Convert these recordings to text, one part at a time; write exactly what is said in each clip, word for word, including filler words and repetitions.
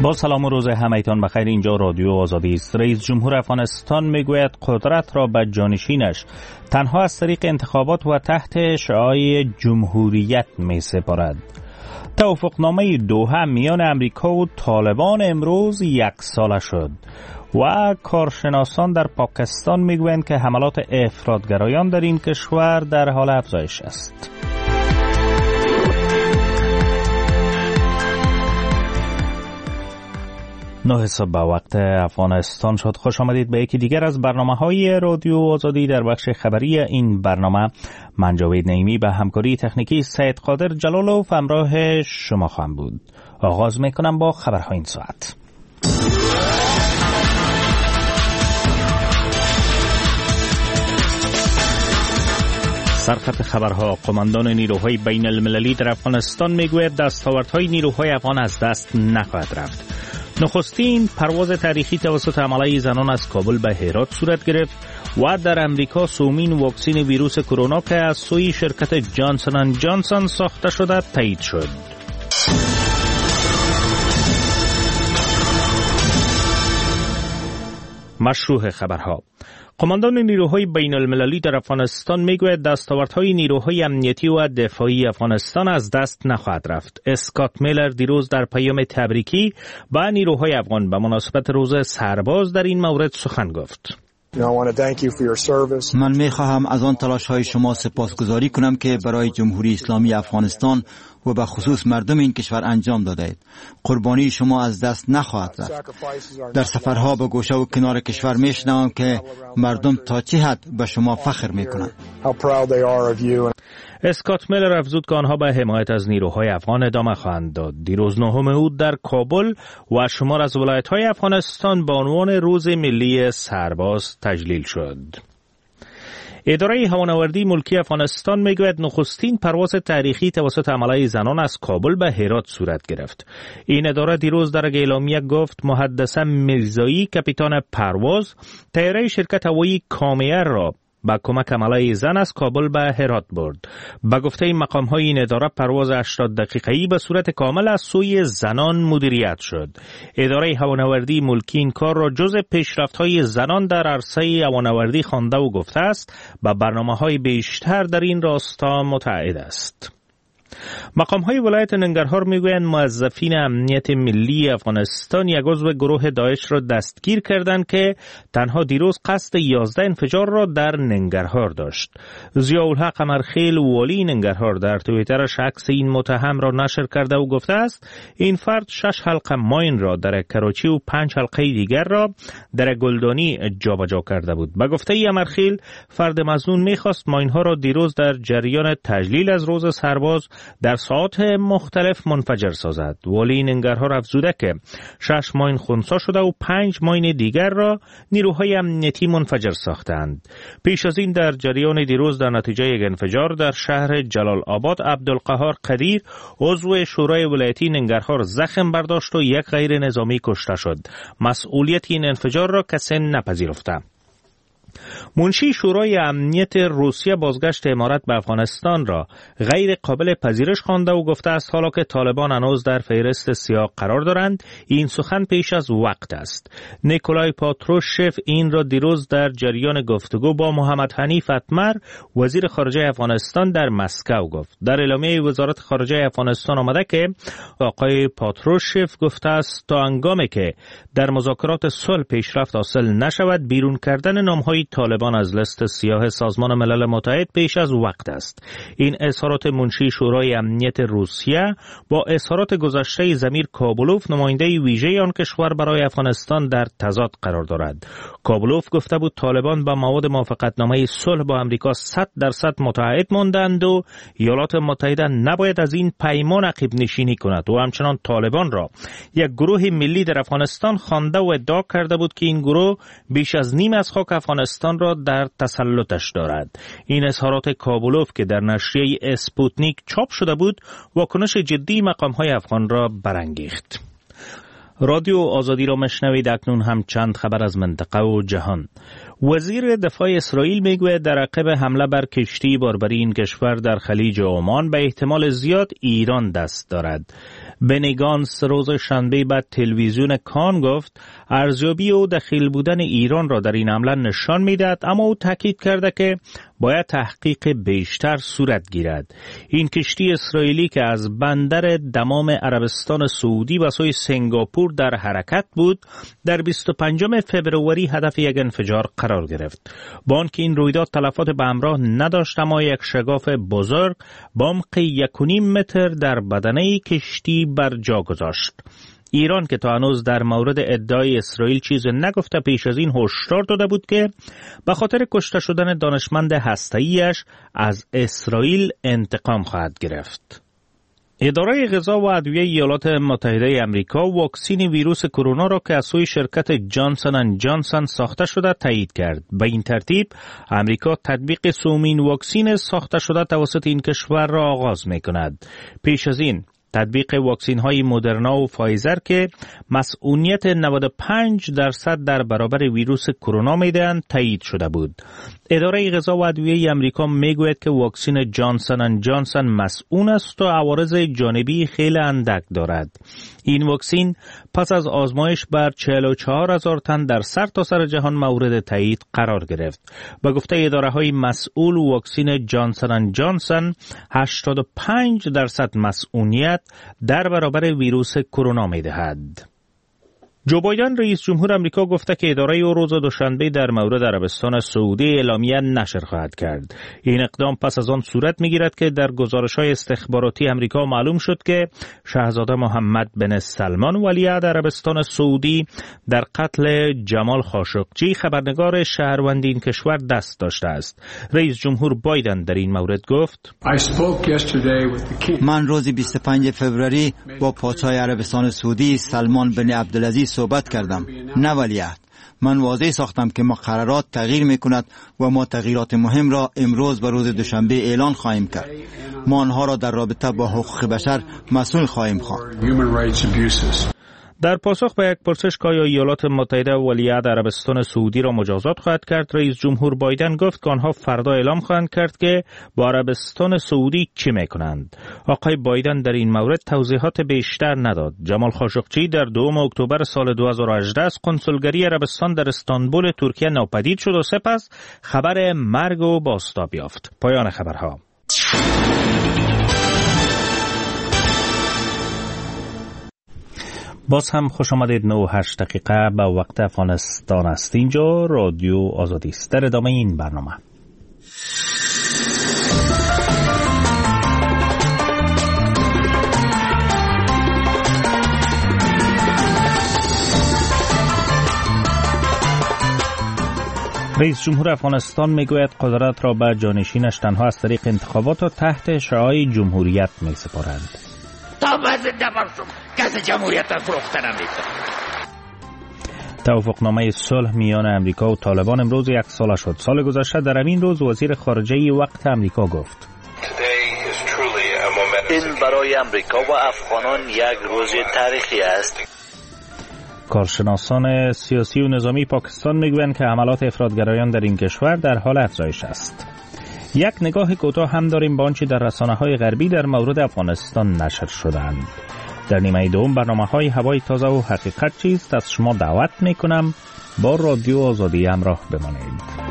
با سلام و روز همگیتان بخیر. اینجا رادیو آزادی است. رئیس جمهور افغانستان میگوید قدرت را به جانشینش تنها از طریق انتخابات و تحت شعاع جمهوریت می سپارد. توافقنامه دوحه میان امریکا و طالبان امروز یک ساله شد و کارشناسان در پاکستان میگویند که حملات افراطگرایان در این کشور در حال افزایش است. نه صبح به وقت افغانستان شد. خوش آمدید به یکی دیگر از برنامه‌های رادیو آزادی. در بخش خبری این برنامه من جاوید نعیمی به همکاری تکنیکی سید قادر جلالوف همراه شما خواهم بود. آغاز میکنم با خبرهای این ساعت. سرخط خبرها: قماندان نیروهای بین المللی در افغانستان میگوید دستاوردهای نیروهای افغان از دست نخواهد رفت. نخستین پرواز تاریخی توسط حمله زنان از کابل به هرات صورت گرفت و در امریکا سومین واکسن ویروس کرونا که از سوی شرکت جانسون اند جانسون ساخته شده تایید شد. مشروع خبرها: قماندان نیروهای بین المللی در افغانستان میگوید دستاوردهای نیروهای امنیتی و دفاعی افغانستان از دست نخواهد رفت. اسکات میلر دیروز در پیام تبریکی به نیروهای افغان به مناسبت روز سرباز در این مورد سخن گفت. من میخواهم از آن تلاش های شما سپاسگزاری کنم که برای جمهوری اسلامی افغانستان و به خصوص مردم این کشور انجام دادید. قربانی شما از دست نخواهد رفت. در سفرها به گوشه و کنار کشور میشنوم که مردم تا چه حد به شما فخر میکنند. اسکات میلر افزود که آنها به حمایت از نیروهای افغان ادامه خواهند داد. دیروز نهم اوت در کابل و شمار از ولایت‌های افغانستان به عنوان روز ملی سرباز تجلیل شد. اداره هوانوردی ملکی افغانستان میگوید نخستین پرواز تاریخی توسط حمله زنان از کابل به هرات صورت گرفت. این اداره دیروز در اعلامیه گفت محدثه میرزایی کاپیتان پرواز طیاره شرکت هوایی کامیار را با کمک حمله زن از کابل به هرات برد. با گفته مقام‌های این اداره پرواز هشتاد دقیقه‌ای به صورت کامل از سوی زنان مدیریت شد. اداره هوانوردی ملکی این کار را جزء پیشرفت‌های زنان در عرصه هوانوردی خوانده و گفته است با برنامه‌های بیشتر در این راستا متعهد است. مقام‌های ولایت ننگرهار میگویند موظفین امنیت ملی افغانستان یک عضو گروه داعش را دستگیر کردند که تنها دیروز قصد یازده انفجار را در ننگرهار داشت. ضیاءالحق قمرخیل والی ننگرهار در توییترش عکس این متهم را نشر کرده و گفته است این فرد شش حلقه ماین را در کراچی و پنج حلقه دیگر را در گلدانی جابجا کرده بود. به گفته قمرخیل فرد مظنون می‌خواست ماین‌ها را دیروز در جریان تجلیل از روز سرباز در ساعات مختلف منفجر سازد. والی ننگرهار افزوده که شش ماین خنثی شده و پنج ماین دیگر را نیروهای امنیتی منفجر ساختند. پیش از این در جریان دیروز در نتیجه یک انفجار در شهر جلال آباد عبدالقهار قدیر عضو شورای ولایتی ننگرهار زخم برداشت و یک غیر نظامی کشته شد. مسئولیت این انفجار را کسی نپذیرفته. منشی شورای امنیت روسیه بازگشت امارات به افغانستان را غیر قابل پذیرش خوانده و گفته است حالا که طالبان هنوز در فهرست سیاه قرار دارند این سخن پیش از وقت است. نیکولای پاتروشف این را دیروز در جریان گفتگو با محمد حنیف اتمر وزیر خارجه افغانستان در مسکو گفت. در اعلامیه وزارت خارجه افغانستان آمده که آقای پاتروشف گفته است تا هنگامی که در مذاکرات صلح پیشرفت حاصل نشود بیرون کردن نام‌های طالبان از لیست سیاه سازمان ملل متحد پیش از وقت است. این اظهارات منشی شورای امنیت روسیه با اظهارات گذشته ضمیر کابلوف نماینده ویژه آن کشور برای افغانستان در تضاد قرار دارد. کابلوف گفته بود طالبان با مواد موافقتنامه صلح با امریکا صد درصد متعهد ماندند و ایالات متحده نباید از این پیمان عقب نشینی کند و همچنان طالبان را یک گروه ملی در افغانستان خوانده و ادعا کرده بود که این گروه بیش از نیم از خاک افغانستان را در تسلطش دارد. این اظهارات کابلوف که در نشریه اسپوتنیک چاپ شده بود واکنش جدی مقام‌های افغان را برانگیخت. رادیو آزادی را مشنوید. اکنون هم چند خبر از منطقه و جهان. وزیر دفاع اسرائیل میگوید در عقب حمله بر کشتی باربری این کشور در خلیج عمان به احتمال زیاد ایران دست دارد. بنی گانتس روز شنبه بعد تلویزیون کان گفت ارزیابی او دخیل بودن ایران را در این حمله نشان میدهد، اما او تاکید کرده که باید تحقیق بیشتر صورت گیرد. این کشتی اسرائیلی که از بندر دمام عربستان سعودی و سوی سنگاپور در حرکت بود، در بیست و پنجم فبروری هدف یک انفجار قرار گرفت. با آنکه این رویداد تلفات به همراه نداشت، اما یک شگاف بزرگ با عمق یک و نیم متر در بدنه کشتی بر جا گذاشت. ایران که تا هنوز در مورد ادعای اسرائیل چیز نگفته، پیش از این هشدار داده بود که به خاطر کشته شدن دانشمند هسته‌ایش از اسرائیل انتقام خواهد گرفت. اداره غذا و ادویه ایالات متحده آمریکا واکسن ویروس کرونا را که از سوی شرکت جانسون اند جانسون ساخته شده تایید کرد. به این ترتیب آمریکا تطبیق سومین واکسن ساخته شده توسط این کشور را آغاز می‌کند. پیش از این تطبیق واکسین های مدرنا و فایزر که مسئولیت نود و پنج درصد در برابر ویروس کرونا میدهند تایید شده بود. اداره غذا و ادویه آمریکا میگوید که واکسن جانسون اند جانسون مسئول است و عوارض جانبی خیلی اندک دارد. این واکسن پس از آزمایش بر چهل و چهار هزار تن در سرتاسر جهان مورد تایید قرار گرفت. به گفته اداره های مسئول، واکسن جانسون اند جانسون هشتاد و پنج درصد مسئولیت در برابر ویروس کرونا می‌دهد. جو بایدن رئیس جمهور آمریکا گفته که اداره او روز دوشنبه در مورد عربستان سعودی اعلامیه نشر خواهد کرد. این اقدام پس از آن صورت می‌گیرد که در گزارش‌های استخباراتی آمریکا معلوم شد که شاهزاده محمد بن سلمان ولیعهد عربستان سعودی در قتل جمال خاشقجی خبرنگار شهروند این کشور دست داشته است. رئیس جمهور بایدن در این مورد گفت: من روز بیست و پنج فوریه با پادشاه عربستان سعودی سلمان بن عبدالعزیز صحبت کردم، نه ولیعهد. من واضح ساختم که مقررات تغییر میکند و ما تغییرات مهم را امروز و روز دوشنبه اعلان خواهیم کرد. ما آنها را در رابطه با حقوق بشر مسئول خواهیم خواند. در پاسخ به یک پرسش که آیا ایالات متحده ولیعهد عربستان سعودی را مجازات خواهد کرد، رئیس جمهور بایدن گفت که آنها فردا اعلام خواهند کرد که با عربستان سعودی چه میکنند. آقای بایدن در این مورد توضیحات بیشتر نداد. جمال خاشقجی در دوم اکتبر سال دو هزار و هجده از کنسولگری عربستان در استانبول ترکیه ناپدید شد و سپس خبر مرگ او بازتاب یافت. پایان خبرها. باز هم خوش آمدید. نه و هشت دقیقه به وقت افغانستان است. اینجا رادیو آزادی است. در ادامه این برنامه رئیس جمهور افغانستان میگوید قدرت را به جانشینش تنها از طریق انتخابات و تحت شعاع جمهوریت می سپارند. تا زنده باشم کس جمهوریت را فروخته نمی‌کنه. توافقنامه صلح میان امریکا و طالبان امروز یک ساله شد. سال گذشته در همین روز وزیر خارجه وقت امریکا گفت: این برای امریکا و افغانان یک روز تاریخی است. کارشناسان سیاسی و نظامی پاکستان میگویند که حملات افراطگرایان در این کشور در حال افزایش است. یک نگاه کوتاه هم داریم به آنچه در رسانه‌های غربی در مورد افغانستان نشر شده‌اند. در نیمه دوم برنامه‌های هوای تازه و حقیقت چیست از شما دعوت می‌کنم با رادیو آزادی همراه بمانید.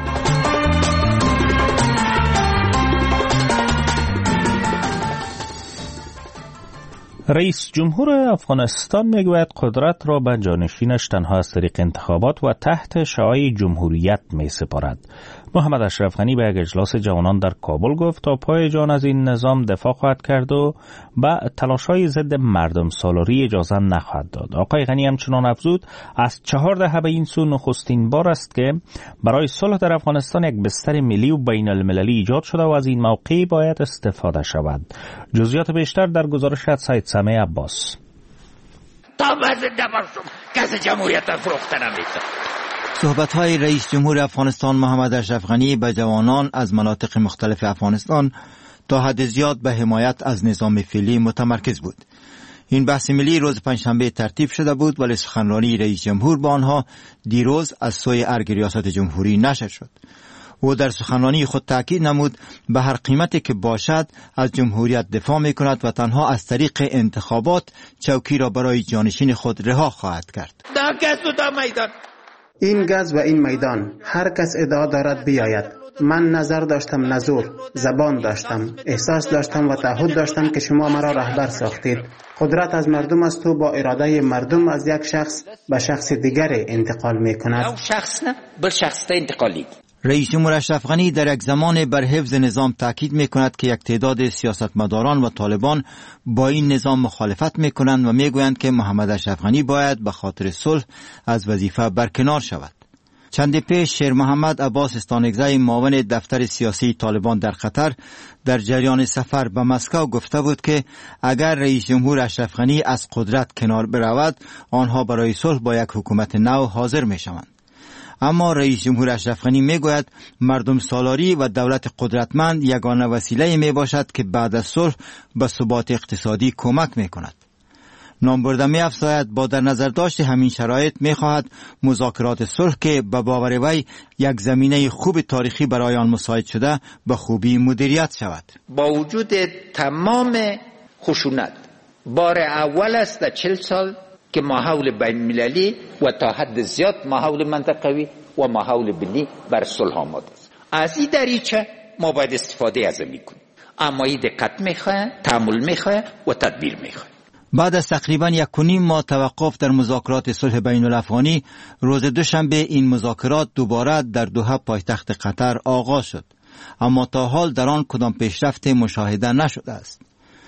رئیس جمهور افغانستان میگوید قدرت را به جانشینش تنها از طریق انتخابات و تحت شعاع جمهوریت می سپارد. محمد اشرف غنی به یک اجلاس جوانان در کابل گفت تا پای جان از این نظام دفاع خواهد کرد و به تلاش‌های ضد مردم سالاری اجازه نخواهد داد. آقای غنی همچنان افزود از چهار دهه به این سو نخستین بار است که برای صلح در افغانستان یک بستر ملی و بین المللی ایجاد شده و از این موقع باید استفاده شود. جزئیات بیشتر در گزارش از سید سامع عباس. تا زنده باشم کس جمهوریت را فروخته نمی‌کنه. صحبت‌های رئیس جمهور افغانستان محمد اشرف غنی به جوانان از مناطق مختلف افغانستان تا حد زیاد به حمایت از نظام فعلی متمرکز بود. این بحث ملی روز پنجشنبه ترتیب شده بود، ولی سخنرانی رئیس جمهور با آنها دیروز از سوی ارگ ریاست جمهوری نشر شد. او در سخنرانی خود تاکید نمود به هر قیمتی که باشد از جمهوریت دفاع می کند و تنها از طریق انتخابات چوکی را برای جانشین خود رها خواهد کرد. این گز و این میدان هر کس ادعا دارد بیاید. من نظر داشتم، نزور، زبان داشتم، احساس داشتم و تعهد داشتم که شما مرا رهبر ساختید. قدرت از مردم است و با اراده مردم از یک شخص به شخص دیگر انتقال می کند. شخص نه بر شخص انتقالی. رئیس جمهور اشرف غنی در یک زمان بر حفظ نظام تاکید می کند که یک تعداد سیاستمداران و طالبان با این نظام مخالفت می کنند و می گویند که محمد اشرف غنی باید به خاطر صلح از وظیفه برکنار شود. چند پیش شیر محمد عباس استانگزی معاون دفتر سیاسی طالبان در قطر در جریان سفر به مسکو گفته بود که اگر رئیس جمهور اشرف غنی از قدرت کنار برود آنها برای صلح با یک حکومت نو حاضر می شوند. اما رئیس جمهور اشرف غنی می گوید مردم سالاری و دولت قدرتمند یگانه وسیله می باشد که بعد از صلح به ثبات اقتصادی کمک می کند. نامبرده می افزاید با در نظر داشت همین شرایط می خواهد مذاکرات صلح که به باور وی یک زمینه خوب تاریخی برای آن مساعد شده به خوبی مدیریت شود. با وجود تمام خشونت بار اول است در چل سال که ماحول بین المللی و تا حد زیاد ماحول منطقوی و ماحول بینی بر صلح آماده است. از این دریچه ما باید استفاده از این کنیم، اما این دقت میخواه، تأمل میخواه و تدبیر میخواه. بعد از تقریبا یک و نیم ماه توقف در مذاکرات صلح بین الافغانی، روز دوشنبه این مذاکرات دوباره در دوحه پایتخت قطر آغاز شد، اما تا حال در آن کدام پیشرفت مشاهده نشده است.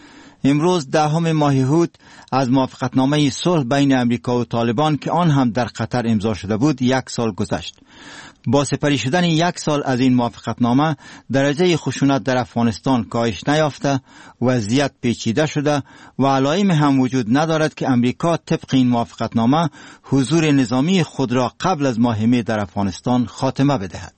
امروز دهم ماه هوت از موافقتنامه صلح بین امریکا و طالبان که آن هم در قطر امضا شده بود یک سال گذشت. با سپری شدن یک سال از این موافقتنامه درجه خشونت در افغانستان کاهش نیافته، وضعیت پیچیده شده و علائم هم وجود ندارد که امریکا طبق این موافقتنامه حضور نظامی خود را قبل از ماه می در افغانستان خاتمه بدهد.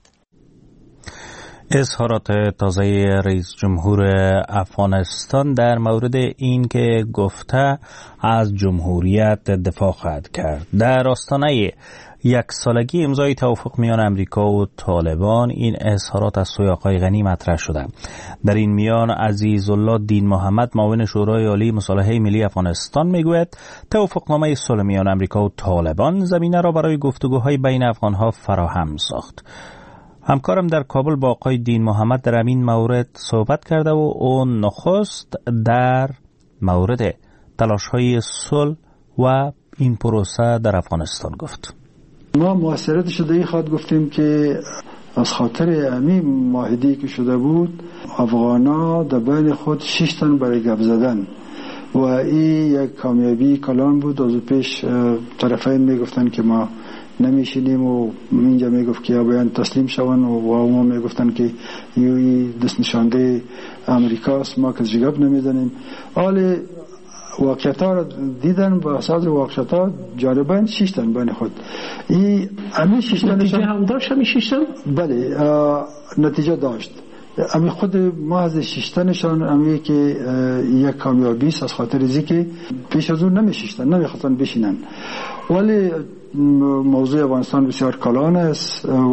اظهارات تازه رئیس جمهور افغانستان در مورد این که گفته از جمهوریت دفاع خواهد کرد. در آستانه یک سالگی امضای توافق میان امریکا و طالبان این اظهارات از سوی آقای غنی مطرح شده. در این میان عزیزالله دین محمد معاون شورای عالی مصالحه ملی افغانستان میگوید توافقنامه صلح میان امریکا و طالبان زمینه را برای گفتگوهای بین افغانها فراهم ساخت. همکارم در کابل با آقای دین محمد در این مورد صحبت کرده و اون نخست در مورد تلاش‌های صلح و این پروسه در افغانستان گفت. ما موثریت شده ای خواهد گفتیم که از خاطر امی معاهده‌ای که شده بود افغانا در بین خود شش تن برای گپ زدن و این یک کامیابی کلان بود. از پیش طرفین میگفتن که ما نمیشینیم و اینجا میگفت که یا باید تسلیم شون و ما میگفتن که یوی دست نشانده امریکاست، ما که جگب نمیزنیم. حال واقعیت ها را دیدن و اساس واقعیت ها جانبین شیشتن بین خود. این امی شیشتن نتیجه هم داشت همی شیشتن؟ بله نتیجه داشت. امی خود ما از شیشتنشان امی که یک کامیابی است از خاطر ازی که پیش از اون نمیشیشتن، نمیخواستن بشینن. ولی موضوع افغانستان بسیار کلان است و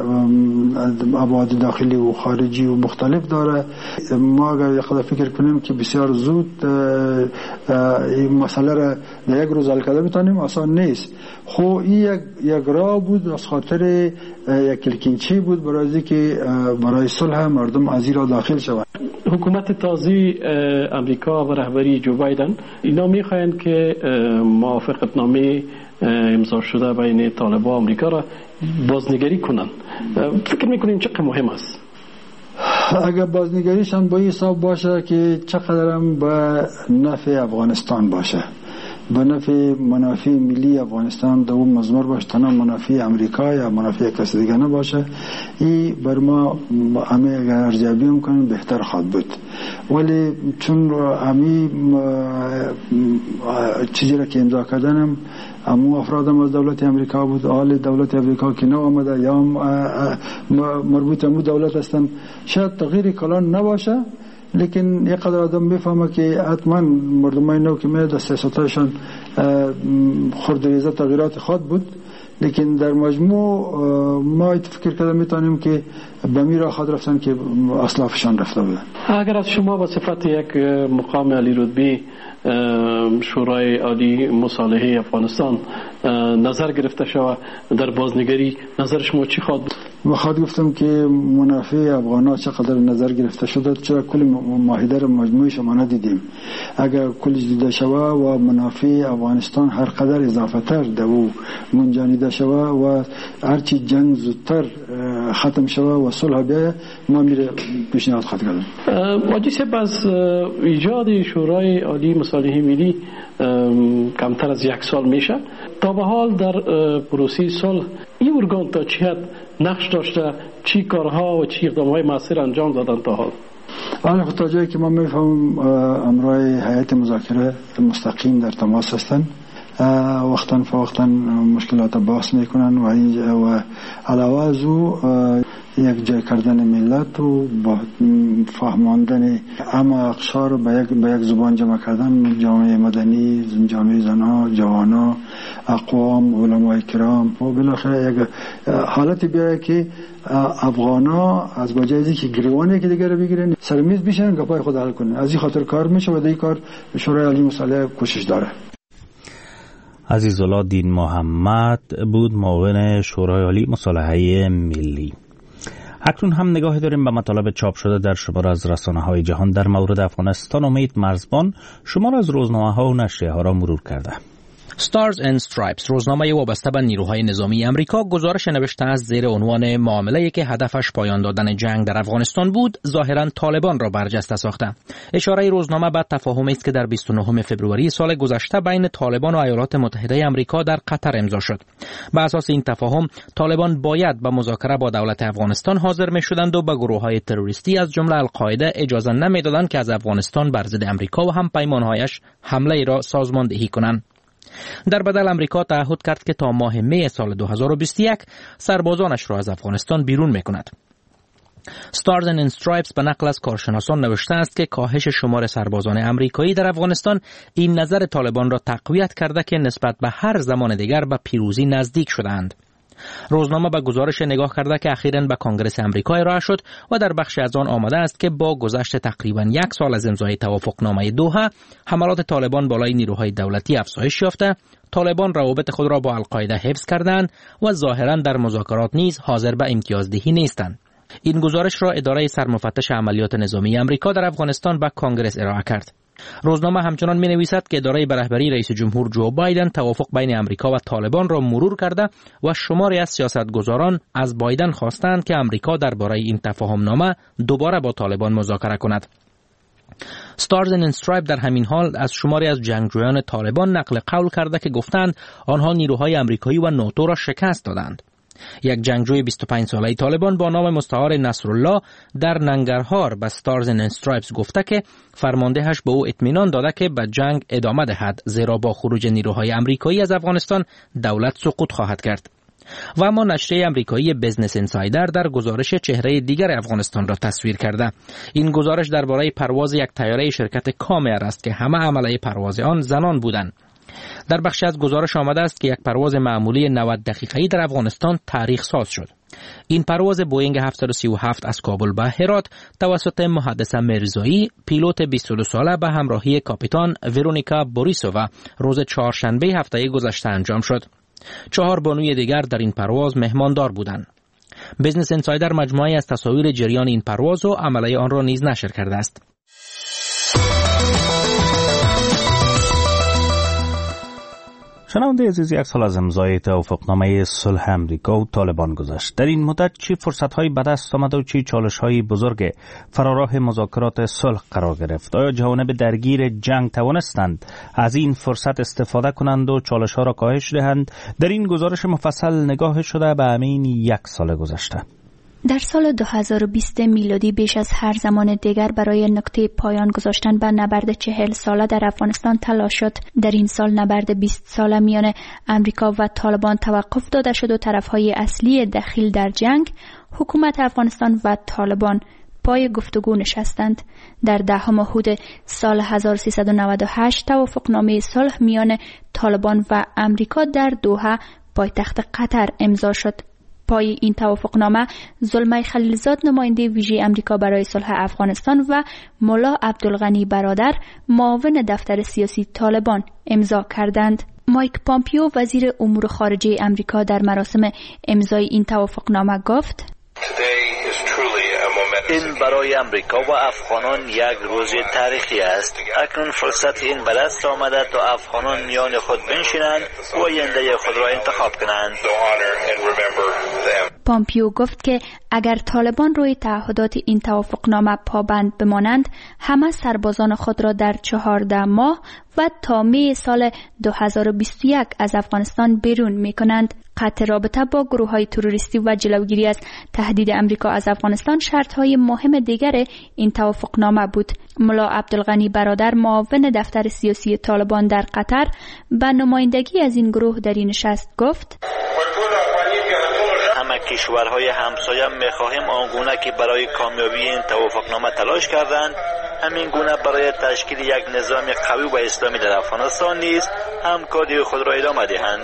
ابعاد داخلی و خارجی و مختلف داره. ما اگر خود فکر کنیم که بسیار زود این مسئله را در یک روز حل کرده بتانیم آسان نیست. خو این یک یک راه بود از خاطر یک کلکینچی بود برای که برای صلح مردم از این را داخل شوند. حکومت تازه امریکا و رهبری جو بایدن اینا میخواین که موافقتنامه امضا شده بین طالبان و امریکا را بازنگری کنن. فکر میکنین چقدر مهم است؟ اگر بازنگریشان با حساب باشه که چقدر هم به نفع افغانستان باشه، به نفع منافع ملی افغانستان دوم مزمر باشه، تنها منافع امریکا یا منافع کسی دیگه نباشه، این بر ما همه اگر ارزیابی هم کنیم بهتر خواهد بود. ولی چون همی چیزی را که امضا کردنم امو افرادم از دولت امریکا بود، حال دولت امریکا که نو آمده یا مربوط امو دولت هستن، شاید تغییر کلان نباشه، لیکن یک قدر آدم بفهمه که حتما مردمای نو که میاد سیاستاشان خردریزه تغییرات خود بود، لیکن در مجموع ما فکر کردم میتونیم که به میرا خود رفتن که اسلافشان رفته بودن. اگر از شما به صفت یک مقام علی رتبه شورای عالی مصالحه افغانستان نظر گرفته شود در بازنگری، نظر شما چی خواهد بود؟ ما خواهد گفتم که منافع افغان‌ها چقدر نظر گرفته شده، چرا کل معاهده را مجموعش ما ندیدیم. اگر کلش دیده شود و منافع افغانستان هر قدر اضافه تر دو منجانیده شود و هرچی جنگ زودتر ختم شود و صلح بیاید، ما میره پیشنهاد خواهد کردیم. واجی سب از ایجاد شورای عالی مصالحه ملی کمتر از یک سال میشه، تا به حال در پروسه صلح این ارگان تا چه حد نقش داشته، چی کارها و چی اقدامهای موثر انجام دادن تا حال؟ آن تا جایی که ما میفهمم امرای هیئت مذاکره مستقیم در تماس هستند، وقتاً فوقتاً مشکلات بحث میکنن و اینجا و علاوه از او یک جای کردن ملت و با فهماندن اما اقشار رو به یک به یک زبان جمع کردن، جامعه مدنی، جامعه زنها، جوانا، اقوام، علمای کرام و بالاخره یک حالتی بیاید که افغانا از بجای که گریوانی که دیگر بگیرن سر میز بشن گپای خود حل کنن. از این خاطر کار میشه و این کار شورای عالی مصالحه کوشش داره. عزیزالله دین محمد بود معاون شورای عالی مصالحه ملی. اکنون هم نگاهی داریم به مطالب چاپ شده در شمار از رسانه‌های جهان در مورد افغانستان. امید مرزبان شمار از روزنامه‌ها و نشریه‌ها را مرور کرده. Stars and Stripes روزنامه وابسته به نیروهای نظامی امریکا گزارش نوشته است زیر عنوان معامله‌ای که هدفش پایان دادن جنگ در افغانستان بود، ظاهراً طالبان را برجسته ساخته. اشاره روزنامه به تفاهمی است که در بیست و نهم فوریه سال گذشته بین طالبان و ایالات متحده امریکا در قطر امضا شد. بر اساس این تفاهم طالبان باید به مذاکره با دولت افغانستان حاضر می‌شدند و به گروه‌های تروریستی از جمله القاعده اجازه نمی‌دادند که از افغانستان بر ضد امریکا و هم پیمان‌هایش حمله را سازماندهی کنند. در بدل امریکا تعهد کرد که تا ماه می سال دو هزار و بیست و یک سربازانش را از افغانستان بیرون می‌کند. Stars and Stripes به نقل از کارشناسان نوشته است که کاهش شمار سربازان امریکایی در افغانستان این نظر طالبان را تقویت کرده که نسبت به هر زمان دیگر به پیروزی نزدیک شدند. روزنامه به گزارش نگاه کرده که اخیراً به کنگره امریکا ارائه شد و در بخش از آن آمده است که با گذشت تقریباً یک سال از امضای توافقنامه دوحه، حملات طالبان بالای نیروهای دولتی افزایش یافته، طالبان روابط خود را با القاعده حفظ کردند و ظاهراً در مذاکرات نیز حاضر به امتیازدهی نیستند. این گزارش را اداره سرمفتش عملیات نظامی امریکا در افغانستان به کنگره ارائه کرد. روزنامه همچنان می نویسد که اداره به رهبری رئیس جمهور جو بایدن توافق بین امریکا و طالبان را مرور کرده و شماری از سیاستگزاران از بایدن خواستند که امریکا درباره این تفاهمنامه دوباره با طالبان مذاکره کند. Stars and Stripes در همین حال از شماری از جنگجویان طالبان نقل قول کرده که گفتند آنها نیروهای امریکایی و ناتو را شکست دادند. یک جنگجوی بیست و پنج ساله طالبان با نام مستعار نصرالله در ننگرهار به Stars and Stripes گفته که فرماندهش به او اطمینان داده که به جنگ ادامه دهد، زیرا با خروج نیروهای امریکایی از افغانستان دولت سقوط خواهد کرد. و اما نشریه امریکایی بیزنس انسایدر در گزارش چهره دیگر افغانستان را تصویر کرده. این گزارش درباره پرواز یک طیاره شرکت کامر است که همه عمله پرواز آن زنان بودند. در بخشی از گزارش آمده است که یک پرواز معمولی نود دقیقه‌ای در افغانستان تاریخ ساز شد. این پرواز بوئینگ هفتصد و سی و هفت از کابل به هرات توسط محدث مرزایی، پیلوت بیست و دو ساله به همراهی کاپیتان ورونیکا بوریسووا روز چهارشنبه هفته گذشته انجام شد. چهار بانوی دیگر در این پرواز مهماندار بودند. بیزنس انسایدر مجموعه‌ای از تصاویر جریان این پرواز و عمله آن را نیز نشر کرده است. شنونده عزیز، یک سال از امضای توافقنامه صلح امریکا و طالبان گذشت. در این مدت چی فرصت‌هایی به دست آمد و چی چالش‌های بزرگ فراراه مذاکرات صلح قرار گرفت؟ آیا جوانب درگیر جنگ توانستند از این فرصت استفاده کنند و چالش‌ها را کاهش دهند؟ در این گزارش مفصل نگاه شده به همین یک سال گذشته. در سال دو هزار و بیست میلادی بیش از هر زمان دیگر برای نقطه پایان گذاشتن به نبرد چهل ساله در افغانستان تلاش شد. در این سال نبرد بیست ساله میان امریکا و طالبان توقف داده شد و طرفهای اصلی دخیل در جنگ، حکومت افغانستان و طالبان، پای گفتگو نشستند. در دهم حدود سال هزار و سیصد و نود و هشت توافقنامه صلح میان طالبان و امریکا در دوحه پایتخت قطر امضا شد. پای این توافقنامه زلمای خلیلزاد نماینده ویژه امریکا برای صلح افغانستان و ملا عبدالغنی برادر معاون دفتر سیاسی طالبان امضا کردند. مایک پامپیو وزیر امور خارجه امریکا در مراسم امضای این توافقنامه گفت: این برای امریکا و افغانان یک روز تاریخی است. اکنون فرصت این به دست آمده تا افغانان میان خود بنشینند و آینده خود را انتخاب کنند. پامپیو گفت که اگر طالبان روی تعهدات این توافقنامه پابند بمانند، همه سربازان خود را در چهارده ماه و تا می سال دو هزار و بیست و یک از افغانستان بیرون می کنند. قطع رابطه با گروه های تروریستی و جلوگیری از تهدید امریکا از افغانستان شرط های مهم دیگر این توافقنامه بود. ملا عبدالغنی برادر معاون دفتر سیاسی طالبان در قطر به نمایندگی از این گروه در این نشست گفت: همه کشورهای همسایه می‌خواهیم آنگونه که برای کامیابی این توافقنامه تلاش کردند، همین گونه برای تشکیل یک نظام قوی و اسلامی در افغانستان نیز همکاری خود را ادامه دهند.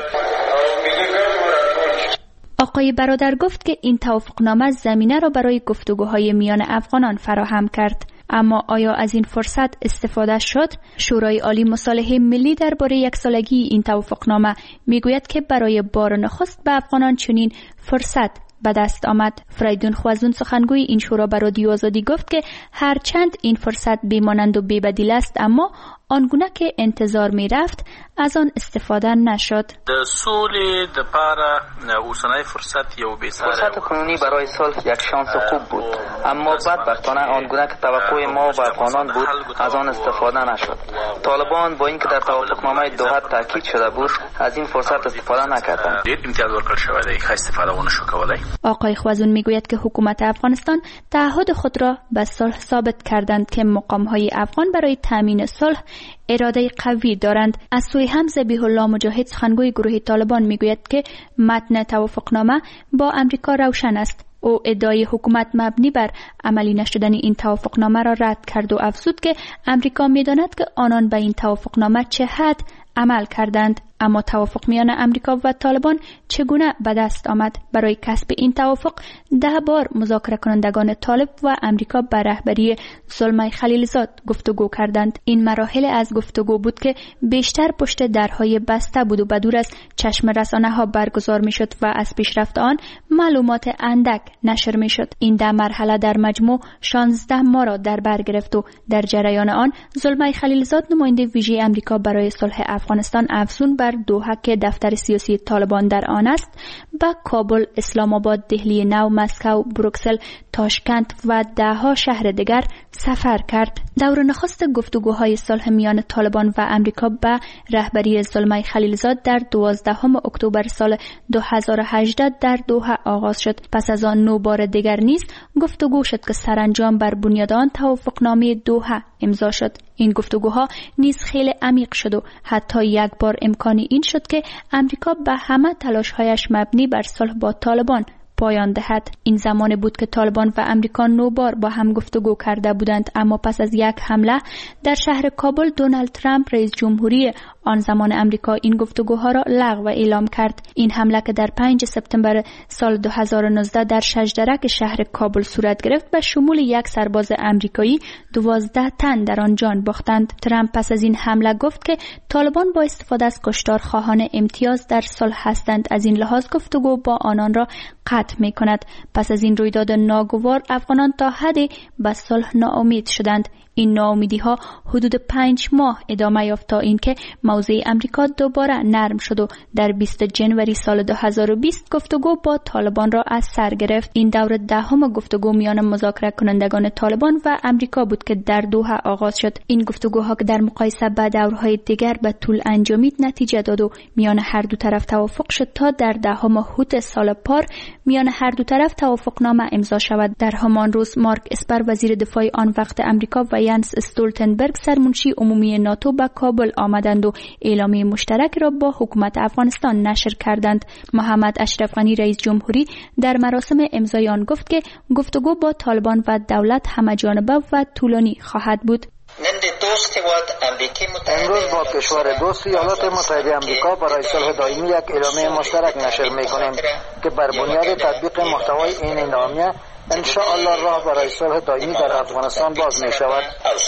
آقای برادر گفت که این توافقنامه زمینه را برای گفتگوهای میان افغانان فراهم کرد. اما آیا از این فرصت استفاده شد؟ شورای عالی مصالحه ملی درباره یک سالگی این توافقنامه میگوید که برای بار نخست به افغانان چنین فرصت به دست آمد. فریدون خوازون سخنگوی این شورا به رادیو آزادی گفت که هرچند این فرصت بیمانند و بی‌بدیل است، اما آنگونه که انتظار می رفت از آن استفاده نشد. د سولې د پاره اوسنۍ فرصت یو بی‌ساری فرصت کنونی برای صلح یک شانس خوب بود، اما بدبختانه آنگونه که توقع ما و افغانان بود از آن استفاده نشد. طالبان با اینکه در توافقنامه دوحه تاکید شده بود از این فرصت استفاده نکردند. ډېر امتیاز ورکړل شوی دی، ښه استفاده ونه شو کولای. آقای خوازون میگوید که حکومت افغانستان تعهد خود را به صلح ثابت کردند که مقام‌های افغان برای تامین صلح اراده قوی دارند. از سوی هم ذبیح الله مجاهد سخنگوی گروه طالبان میگوید که متن توافقنامه با امریکا روشن است. او ادعای حکومت مبنی بر عملی نشدن این توافقنامه را رد کرد و افزود که امریکا میداند که آنان به این توافقنامه چه حد عمل کردند، اما توافق میان امریکا و طالبان چگونه به دست آمد؟ برای کسب این توافق ده بار مذاکره کنندگان طالب و امریکا به رهبری زلمای خلیلزاد گفتگو کردند. این مراحل از گفتگو بود که بیشتر پشت درهای بسته بود و بدور از چشم رسانه ها برگزار می شد و از پیشرفت آن معلومات اندک نشر می شد. این ده مرحله در مجموع شانزده ماه را در بر گرفت و در جریان آن زلمای خلیلزاد نماینده ویژه امریکا برای صلح افغانستان افزون بر دوحه که دفتر سیاسی طالبان در آن است، به کابل، اسلام آباد، دهلی نو، مسکو، بروکسل، تاشکند و ده ها شهر دیگر سفر کرد. دور نخست گفتگوهای صلح میان طالبان و امریکا به رهبری زلمای خلیلزاد در دوازدهم اکتبر سال دو هزار و هجده در دوحه آغاز شد. پس از آن نو بار دیگر نیز گفتگو شد که سرانجام بر بنیاد آن توافقنامه دوحه امضا شد. این گفتگوها نیز خیلی عمیق شد و حتی یک بار امکانی این شد که امریکا به همه تلاش‌هایش مبنی بر صلح با طالبان پایان دهد. این زمان بود که طالبان و امریکا نوبار با هم گفتگو کرده بودند، اما پس از یک حمله در شهر کابل دونالد ترامپ رئیس جمهوری آن زمان امریکا این گفتگوها را لغو اعلام کرد. این حمله که در پنجم سپتامبر سال دو هزار و نوزده در شجرک شهر کابل صورت گرفت و شمول یک سرباز امریکایی دوازده تن در آن جان باختند. ترامپ پس از این حمله گفت که طالبان با استفاده از کشتارخواهان امتیاز در صلح هستند، از این لحاظ گفتگو با آنان را قطع می کند. پس از این رویداد ناگوار افغانان تا حدی به صلح ناامید شدند. این ناامیدی ها حدود پنج ماه ادامه یافت تا اینکه موضع امریکا دوباره نرم شد و در بیستم ژانویه سال دو هزار و بیست گفتگو با طالبان را از سر گرفت. این دور دهم گفتگو میان مذاکره کنندگان طالبان و امریکا بود که در دوحه آغاز شد. این گفتگوها که در مقایسه با دورهای دیگر به طول انجامید نتیجه داد و میان هر دو طرف توافق شد تا در دهم هوت سال پار میان هر دو طرف توافقنامه امضا شود. در همان روز مارک اسپر وزیر دفاع آن وقت امریکا و ینس استولتنبرگ سرمنشی عمومی ناتو به کابل آمدند و اعلامیه مشترک را با حکومت افغانستان نشر کردند. محمد اشرف غنی رئیس جمهوری در مراسم امضای آن گفت که گفتگو با طالبان و دولت همه‌جانبه و طولانی خواهد بود. امروز با کشور دوست ایالات متحده آمریکا برای صلح دائمی یک اعلامیه مشترک نشر می‌کنیم که بر بنیاد تطبیق محتوای این اعلامیه ان شاء الله راه برای صلح دائمی در افغانستان باز می‌شود.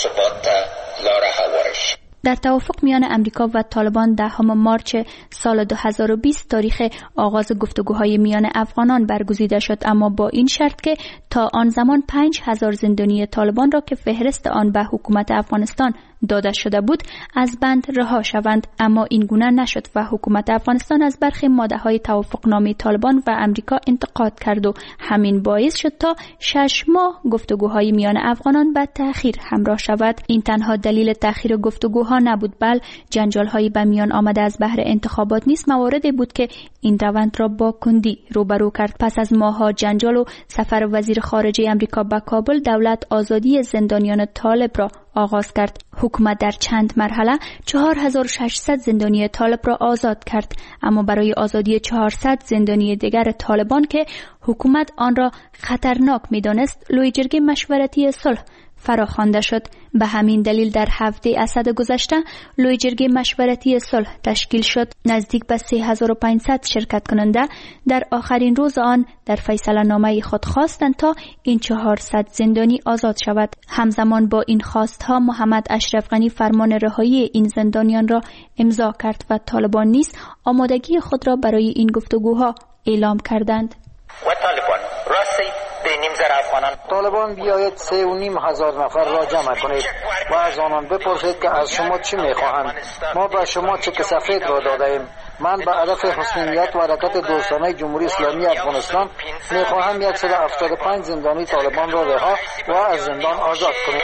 در توافق میان امریکا و طالبان دهم مارچ سال دو هزار و بیست تاریخ آغاز گفتگوهای میان افغانان برگزیده شد، اما با این شرط که تا آن زمان پنج هزار زندانی طالبان را که فهرست آن به حکومت افغانستان داده شده بود از بند رها شوند. اما این گونه نشد و حکومت افغانستان از برخی ماده‌های توافقنامه طالبان و امریکا انتقاد کرد و همین باعث شد تا شش ماه گفتگوهای میان افغانان به تأخیر همراه شود. این تنها دلیل تأخیر گفتگوها نبود، بل جنجال‌های به میان آمده از بهر انتخابات نیز مواردی بود که این روند را با کندی روبرو کرد. پس از ماه‌ها جنجال و سفر وزیر خارجه امریکا به کابل، دولت آزادی زندانیان طالب را آغاز کرد. حکومت در چند مرحله چهار هزار و ششصد زندانی طالب را آزاد کرد، اما برای آزادی چهارصد زندانی دیگر طالبان که حکومت آن را خطرناک می‌دانست، لوی جرگه مشورتی صلح فراخوانده شد. به همین دلیل در هفته اسد گذشته لوی جرگه مشورتی صلح تشکیل شد. نزدیک به سه هزار و پانصد شرکت کننده در آخرین روز آن در فیصله نامه خود خواستند تا این چهارصد زندانی آزاد شود. همزمان با این خواستها محمد اشرف غنی فرمان رهایی این زندانیان را امضا کرد و طالبان نیز آمادگی خود را برای این گفتگوها اعلام کردند. و طالبان راستی طالبان بیاید سه و نیم هزار نفر را جمع کنید و از آنان بپرسید که از شما چی میخواهند. ما به شما چک سفید را داده‌ایم. من به هدف حسن نیت و حرکت دوستانه جمهوری اسلامی افغانستان میخواهم صد و هفتاد و پنج زندانی طالبان را رها و از زندان آزاد کنید.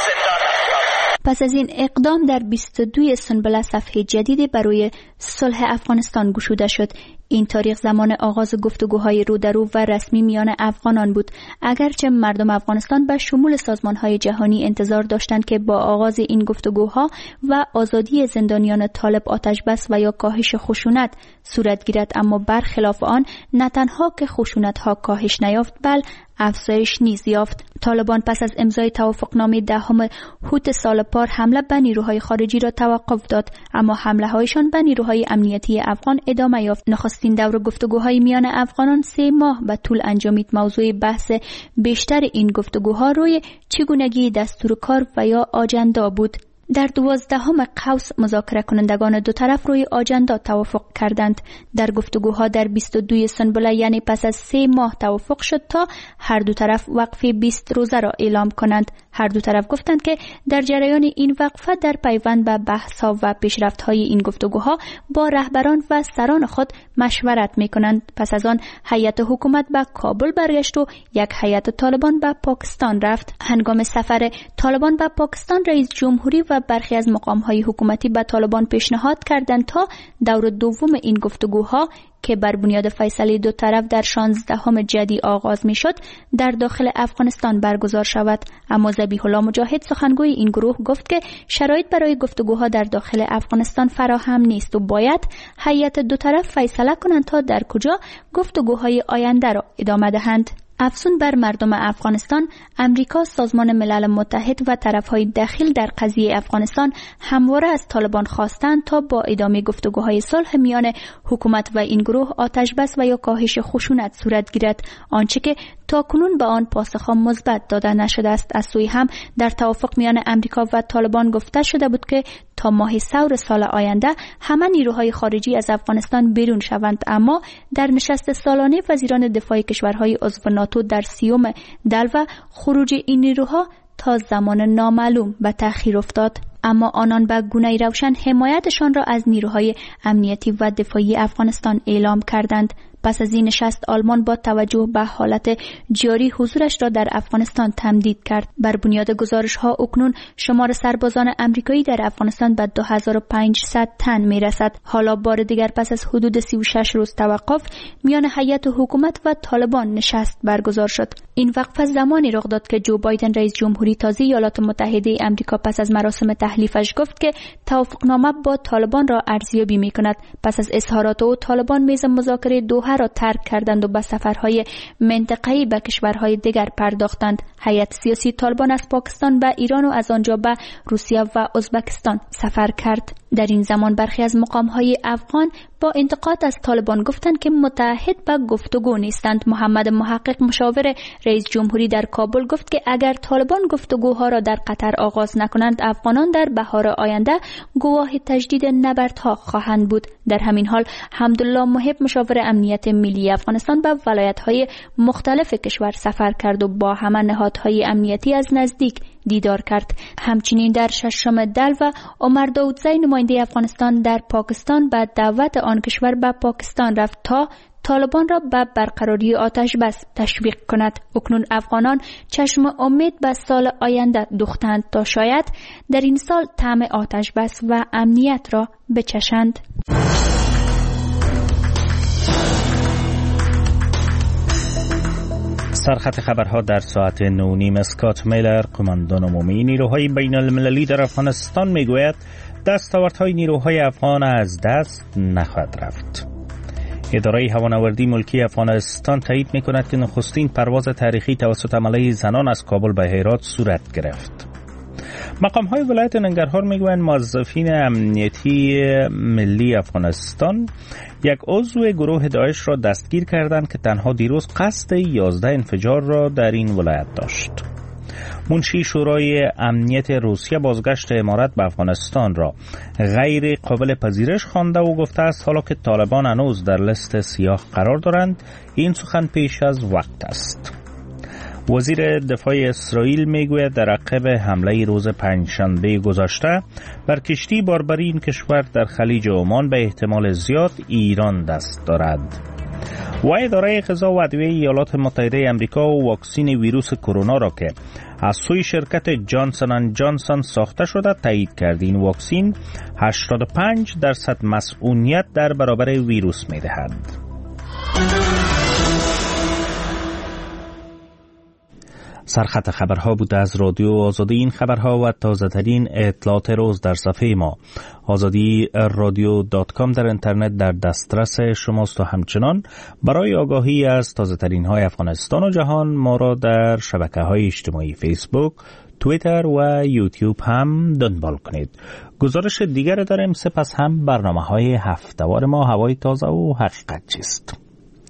پس از این اقدام در بیست و دو سنبله صفحه جدیدی برای صلح افغانستان گشوده شد. این تاریخ زمان آغاز گفتگوهای رو در رو و رسمی میان افغانان بود. اگرچه مردم افغانستان به شمول سازمانهای جهانی انتظار داشتند که با آغاز این گفتگوها و آزادی زندانیان طالب آتش بس و یا کاهش خشونت صورت گیرد، اما برخلاف آن نه تنها که خشونت‌ها کاهش نیافت بل افزایش نیز یافت. طالبان پس از امضای توافقنامه دهم هوت سال پار حمله به نیروهای خارجی را توقف داد، اما حمله هایشان به نیروهای امنیتی افغان ادامه یافت. نخستین دور گفتگوهای میان افغانان سه ماه به طول انجامید. موضوع بحث بیشتر این گفتگوها روی چگونگی دستور کار و یا آجندا بود. در دوازدهم قوس مذاکره کنندگان دو طرف روی آجندا توافق کردند. در گفتگوها در بیست و دو سنبله یعنی پس از سه ماه توافق شد تا هر دو طرف وقفه بیست روزه را اعلام کنند. هر دو طرف گفتند که در جریان این وقفه در پیوند به بحث‌ها و پیشرفت‌های این گفتگوها با رهبران و سران خود مشورت می‌کنند. پس از آن هیئت حکومت به کابل برگشت و یک هیئت طالبان به پاکستان رفت. هنگام سفر طالبان به پاکستان رئیس جمهوری و برخی از مقام‌های حکومتی به طالبان پیشنهاد کردند تا دور دوم این گفتگوها که بر بنیاد فیصله دو طرف در شانزدهم جدی آغاز می شد در داخل افغانستان برگزار شود. اما ذبیح الله مجاهد سخنگوی این گروه گفت که شرایط برای گفتگوها در داخل افغانستان فراهم نیست و باید هیئت دو طرف فیصله کنند تا در کجا گفتگوهای آینده را ادامه دهند. افزون بر مردم افغانستان، امریکا، سازمان ملل متحد و طرفهای داخل در قضیه افغانستان همواره از طالبان خواستند تا با ادامه گفتگوهای صلح میان حکومت و این گروه آتش بس و یا کاهش خشونت صورت گیرد، آنچه که تاکنون به آن پاسخ مثبت داده نشده است. از سوی هم در توافق میان امریکا و طالبان گفته شده بود که تا ماه سور سال آینده همه نیروهای خارجی از افغانستان بیرون شوند، اما در نشست سالانه وزیران دفاع کشورهای عضو ناتو در سیوم دلو خروج این نیروها تا زمان نامعلوم به تأخیر افتاد. اما آنان به گونه‌ای روشن حمایتشان را از نیروهای امنیتی و دفاعی افغانستان اعلام کردند. پس از این نشست آلمان با توجه به حالت جاری حضورش را در افغانستان تمدید کرد. بر بنیاد گزارش ها اکنون شمار سربازان امریکایی در افغانستان به دو هزار و پانصد تن می رسد. حالا بار دیگر پس از حدود سی و شش روز توقف میان هیئت حکومت و طالبان نشست برگزار شد. این وقفه زمانی رخ داد که جو بایدن رئیس جمهوری تازه ایالات متحده آمریکا پس از مراسم تحلیفش گفت که توافقنامه با طالبان را ارزیابی می کند. پس از اظهارات او طالبان میز مذاکره دوحه را ترک کردند و به سفرهای منطقه‌ای به کشورهای دیگر پرداختند. هیئت سیاسی طالبان از پاکستان به ایران و از آنجا به روسیه و ازبکستان سفر کرد. در این زمان برخی از مقام‌های افغان با انتقاد از طالبان گفتند که متعهد به گفتگو نیستند. محمد محقق مشاور رئیس جمهوری در کابل گفت که اگر طالبان گفتگوها را در قطر آغاز نکنند، افغانان در بهار آینده گواه تجدید نبردها خواهند بود. در همین حال حمدالله محب مشاور امنیت ملی افغانستان به ولایت‌های مختلف کشور سفر کرد و با همه نهادهای امنیتی از نزدیک دیدار کرد. همچنین در ششم دل و عمر داودزی نماینده افغانستان در پاکستان به دعوت آن کشور به پاکستان رفت تا طالبان را به برقراری آتش بس تشویق کند. اکنون افغانان چشم امید به سال آینده دوختند تا شاید در این سال طعم آتش بس و امنیت را بچشند. سرخط خبرها در ساعت نو نیم. اسکات میلر قماندان عمومی نیروهای بین المللی در افغانستان میگوید دستاوردهای نیروهای افغان از دست نخواهد رفت. اداره هوانوردی ملکی افغانستان تایید میکند که نخستین پرواز تاریخی توسط عمله زنان از کابل به هرات صورت گرفت. مقام های ولایت ننگرهار میگویند موظفین امنیتی ملی افغانستان یک عضو گروه داعش را دستگیر کردند که تنها دیروز قصد یازده انفجار را در این ولایت داشت. منشی شورای امنیت روسیه بازگشت امارات به افغانستان را غیر قابل پذیرش خوانده و گفته است حالا که طالبان هنوز در لیست سیاه قرار دارند این سخن پیش از وقت است. وزیر دفاع اسرائیل میگوید در عقب حمله روز پنجشنبه گذشته بر کشتی باربری این کشور در خلیج عمان به احتمال زیاد ایران دست دارد. و اداره غذا و ادویه ایالات متحده آمریکا و واکسین ویروس کرونا را که از سوی شرکت جانسون اند جانسون ساخته شده تایید کرد. این واکسین هشتاد و پنج درصد مسئولیت در برابر ویروس می‌دهد. سرخط خبرها بود از رادیو آزادی. این خبرها و تازه ترین اطلاعات روز در صفحه ما آزادی رادیو دات کام در اینترنت در دسترس شماست و همچنان برای آگاهی از تازه ترین های افغانستان و جهان ما را در شبکه های اجتماعی فیسبوک، توییتر و یوتیوب هم دنبال کنید. گزارش دیگر داریم، سپس هم برنامه های هفته‌وار ما هوای تازه و حقیقت چیست.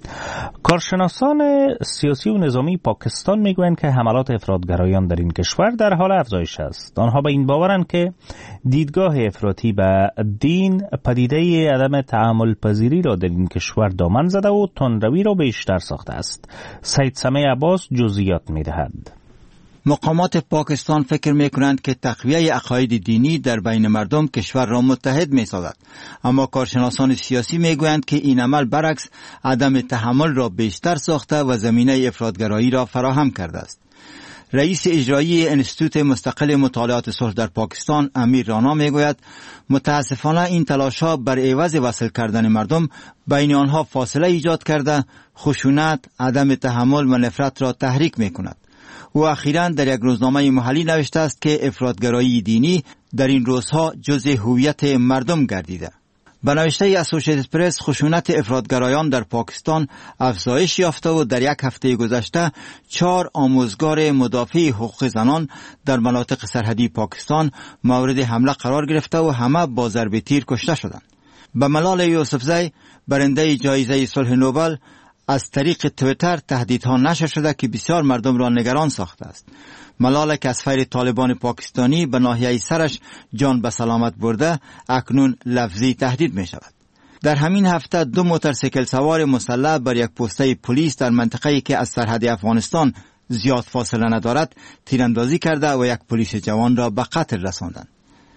کارشناسان سیاسی و نظامی پاکستان میگویند که حملات افراطگرایان در این کشور در حال افزایش است. آنها به این باورند که دیدگاه افراطی به دین پدیده عدم تعامل پذیری را در این کشور دامن زده و تندروی را بیشتر ساخته است. سید سمیع عباس جزئیات میدهد. مقامات پاکستان فکر می کنند که تقویه عقاید دینی در بین مردم کشور را متحد می سازد، اما کارشناسان سیاسی می گویند که این عمل برعکس عدم تحمل را بیشتر ساخته و زمینه افراطگرایی را فراهم کرده است. رئیس اجرایی انستیتوت مستقل مطالعات صلح در پاکستان امیر رانا می گوید متاسفانه این تلاش‌ها بر عوض وصل کردن مردم بین آنها فاصله ایجاد کرده، خشونت، عدم تحمل و نفرت را تحریک می کند. او اخیراً در یک روزنامه محلی نوشته است که افراطگرایی دینی در این روزها جزء هویت مردم گردیده. به نوشته اسوسییتد پرس خشونت افراطگرایان در پاکستان افزایش یافته و در یک هفته گذشته چهار آموزگار مدافع حقوق زنان در مناطق سرحدی پاکستان مورد حمله قرار گرفته و همه با ضرب تیر کشته شدند. به ملال یوسفزی برنده جایزه صلح نوبل از طریق تویتر تهدیدها نشر شده که بسیار مردم را نگران ساخته است. ملال که از فیر طالبان پاکستانی به ناحیه سرش جان به سلامت برده اکنون لفظی تهدید می شود. در همین هفته دو موتورسیکل سوار مسلح بر یک پسته پلیس در منطقه‌ای که از سرحد افغانستان زیاد فاصله ندارد تیراندازی کرده و یک پلیس جوان را به قتل رساندند.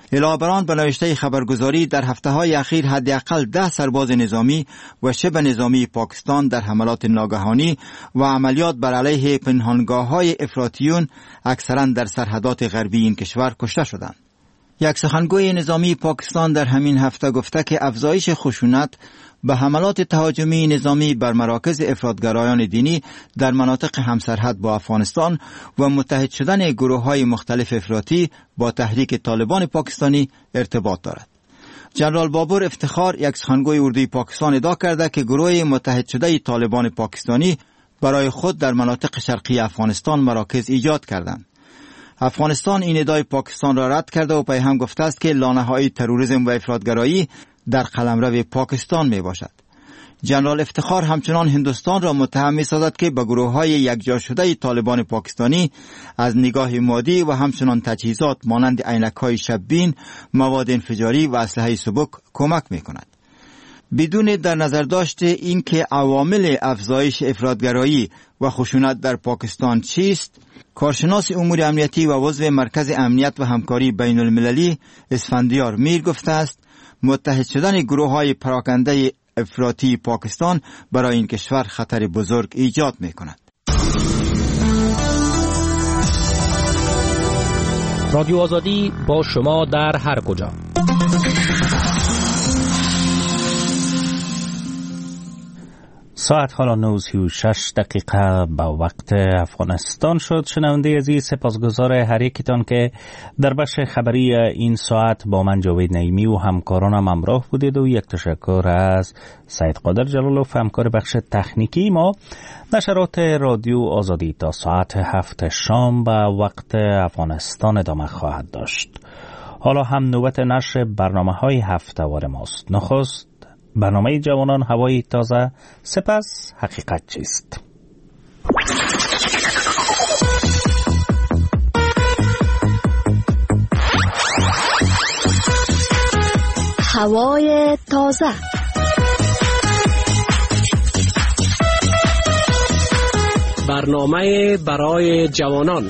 علاوه بر آن به نوشته خبرگزاری در هفته‌های اخیر حداقل ده سرباز نظامی و شبه نظامی پاکستان در حملات ناگهانی و عملیات بر علیه پنهانگاه‌های افراطیون اکثراً در سرحدات غربی این کشور کشته شدند. یک سخنگوی نظامی پاکستان در همین هفته گفته که افزایش خشونت به حملات تهاجمی نظامی بر مراکز افراطگرایان دینی در مناطق همسرحد با افغانستان و متحد شدن گروه‌های مختلف افراطی با تحریک طالبان پاکستانی ارتباط دارد. جنرال بابر افتخار، یک سخنگوی اردوی پاکستان، ادعا کرده که گروه متحد شده طالبان پاکستانی برای خود در مناطق شرقی افغانستان مراکز ایجاد کردند. افغانستان این ادعای پاکستان را رد کرده و پیهم گفته است که لانه‌های تروریسم و افراطگرایی در قلمرو پاکستان می باشد. جنرال افتخار همچنان هندوستان را متهم می سازد که به گروه‌های یکجا شده طالبان پاکستانی از نگاه مادی و همچنان تجهیزات مانند عینک‌های شب‌بین، مواد انفجاری و اسلحه سبک کمک می کند. بدون در نظر داشت اینکه عوامل افزایش افراطگرایی و خشونت در پاکستان چیست، کارشناس امور امنیتی و عضو مرکز امنیت و همکاری بین المللی اسفندیار میر گفته است متحد شدن گروه‌های پراکنده افراطی پاکستان برای این کشور خطر بزرگ ایجاد می کند. رادیو آزادی با شما در هر کجا. ساعت حالا نه و شش دقیقه با وقت افغانستان شد. شنونده عزیز، سپاسگزار هر یکیتان که در بخش خبری این ساعت با من جاوید نعیمی و همکارانم همراه بودید و یک تشکر از سید قادر جلالوف همکار بخش تکنیکی ما. نشرات رادیو آزادی تا ساعت هفت شام با وقت افغانستان ادامه خواهد داشت. حالا هم نوبت نشر برنامه‌های هفته‌وار ماست. نخست برنامه جوانان هوای تازه، سپس حقیقت چیست. هوای تازه. برنامه برای جوانان.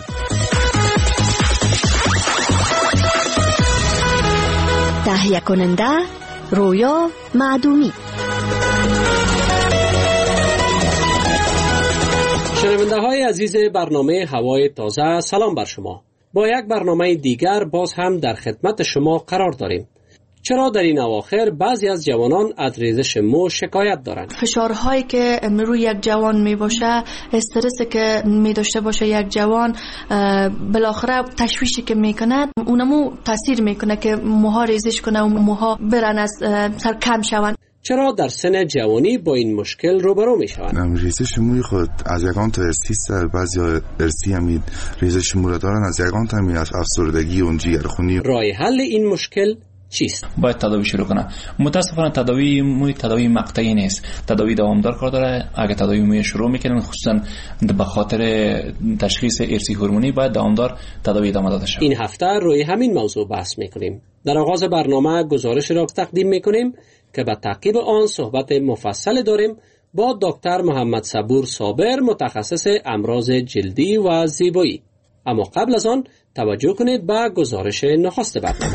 تهیه کننده رویا معدومی. شنونده های عزیز برنامه هوای تازه، سلام بر شما. با یک برنامه دیگر باز هم در خدمت شما قرار داریم. چرا در این اواخر بعضی از جوانان از ریزش مو شکایت دارند؟ فشارهایی که روی یک جوان می باشه، استرسی که می داشته باشه یک جوان، بالاخره تشویشی که می کند اونمو تاثیر می کنه که موها ریزش کنه و موها برن از سر کم شون. چرا در سن جوانی با این مشکل روبرو می شوند؟ ریزش موی خود از یگان تا ارسی است، بعضی ها ارسی هم ریزش مو را دارن، از یگان تا هم افسردگی و جگرخونی. راه حل این مشکل چیست؟ باید تداوی شروع کنه. متاسفانه تداوی موی تداوی مقطعی نیست، تداوی دوامدار کار داره. اگه تداوی موی شروع میکنن، خصوصا به خاطر تشخیص ارثی هورمونی، باید دوامدار تداوی ادامه داده شود. این هفته روی همین موضوع بحث میکنیم. در آغاز برنامه گزارش را تقدیم میکنیم که به تعقیب آن صحبت مفصل داریم با دکتر محمد صبور صابر، متخصص امراض جلدی و زیبایی. اما قبل از آن توجه کنید به گزارش نخست برنامه.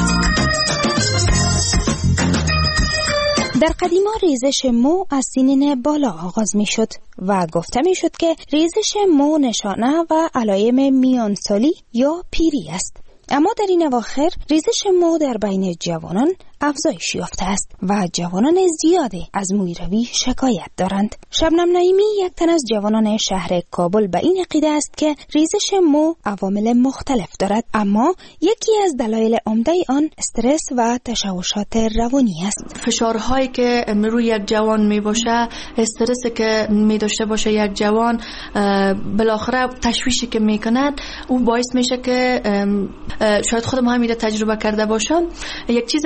در قدیما ریزش مو از سنین بالا آغاز می شد و گفته می شد که ریزش مو نشانه و علائم میانسالی یا پیری است. اما در این اواخر ریزش مو در بین جوانان افزایش یافته است و جوانان زیادی از مویروی شکایت دارند. شبنم نعیمی، یک تن از جوانان شهر کابل، به این عقیده است که ریزش مو عوامل مختلف دارد، اما یکی از دلایل عمده آن استرس و تشوشات روانی است. فشارهایی که روی یک جوان می باشه، استرسی که می داشته باشه یک جوان، بالاخره تشویشی که می کند، اون باعث میشه که شاید خودم هم میره تجربه کرده باشم. یک چیز است که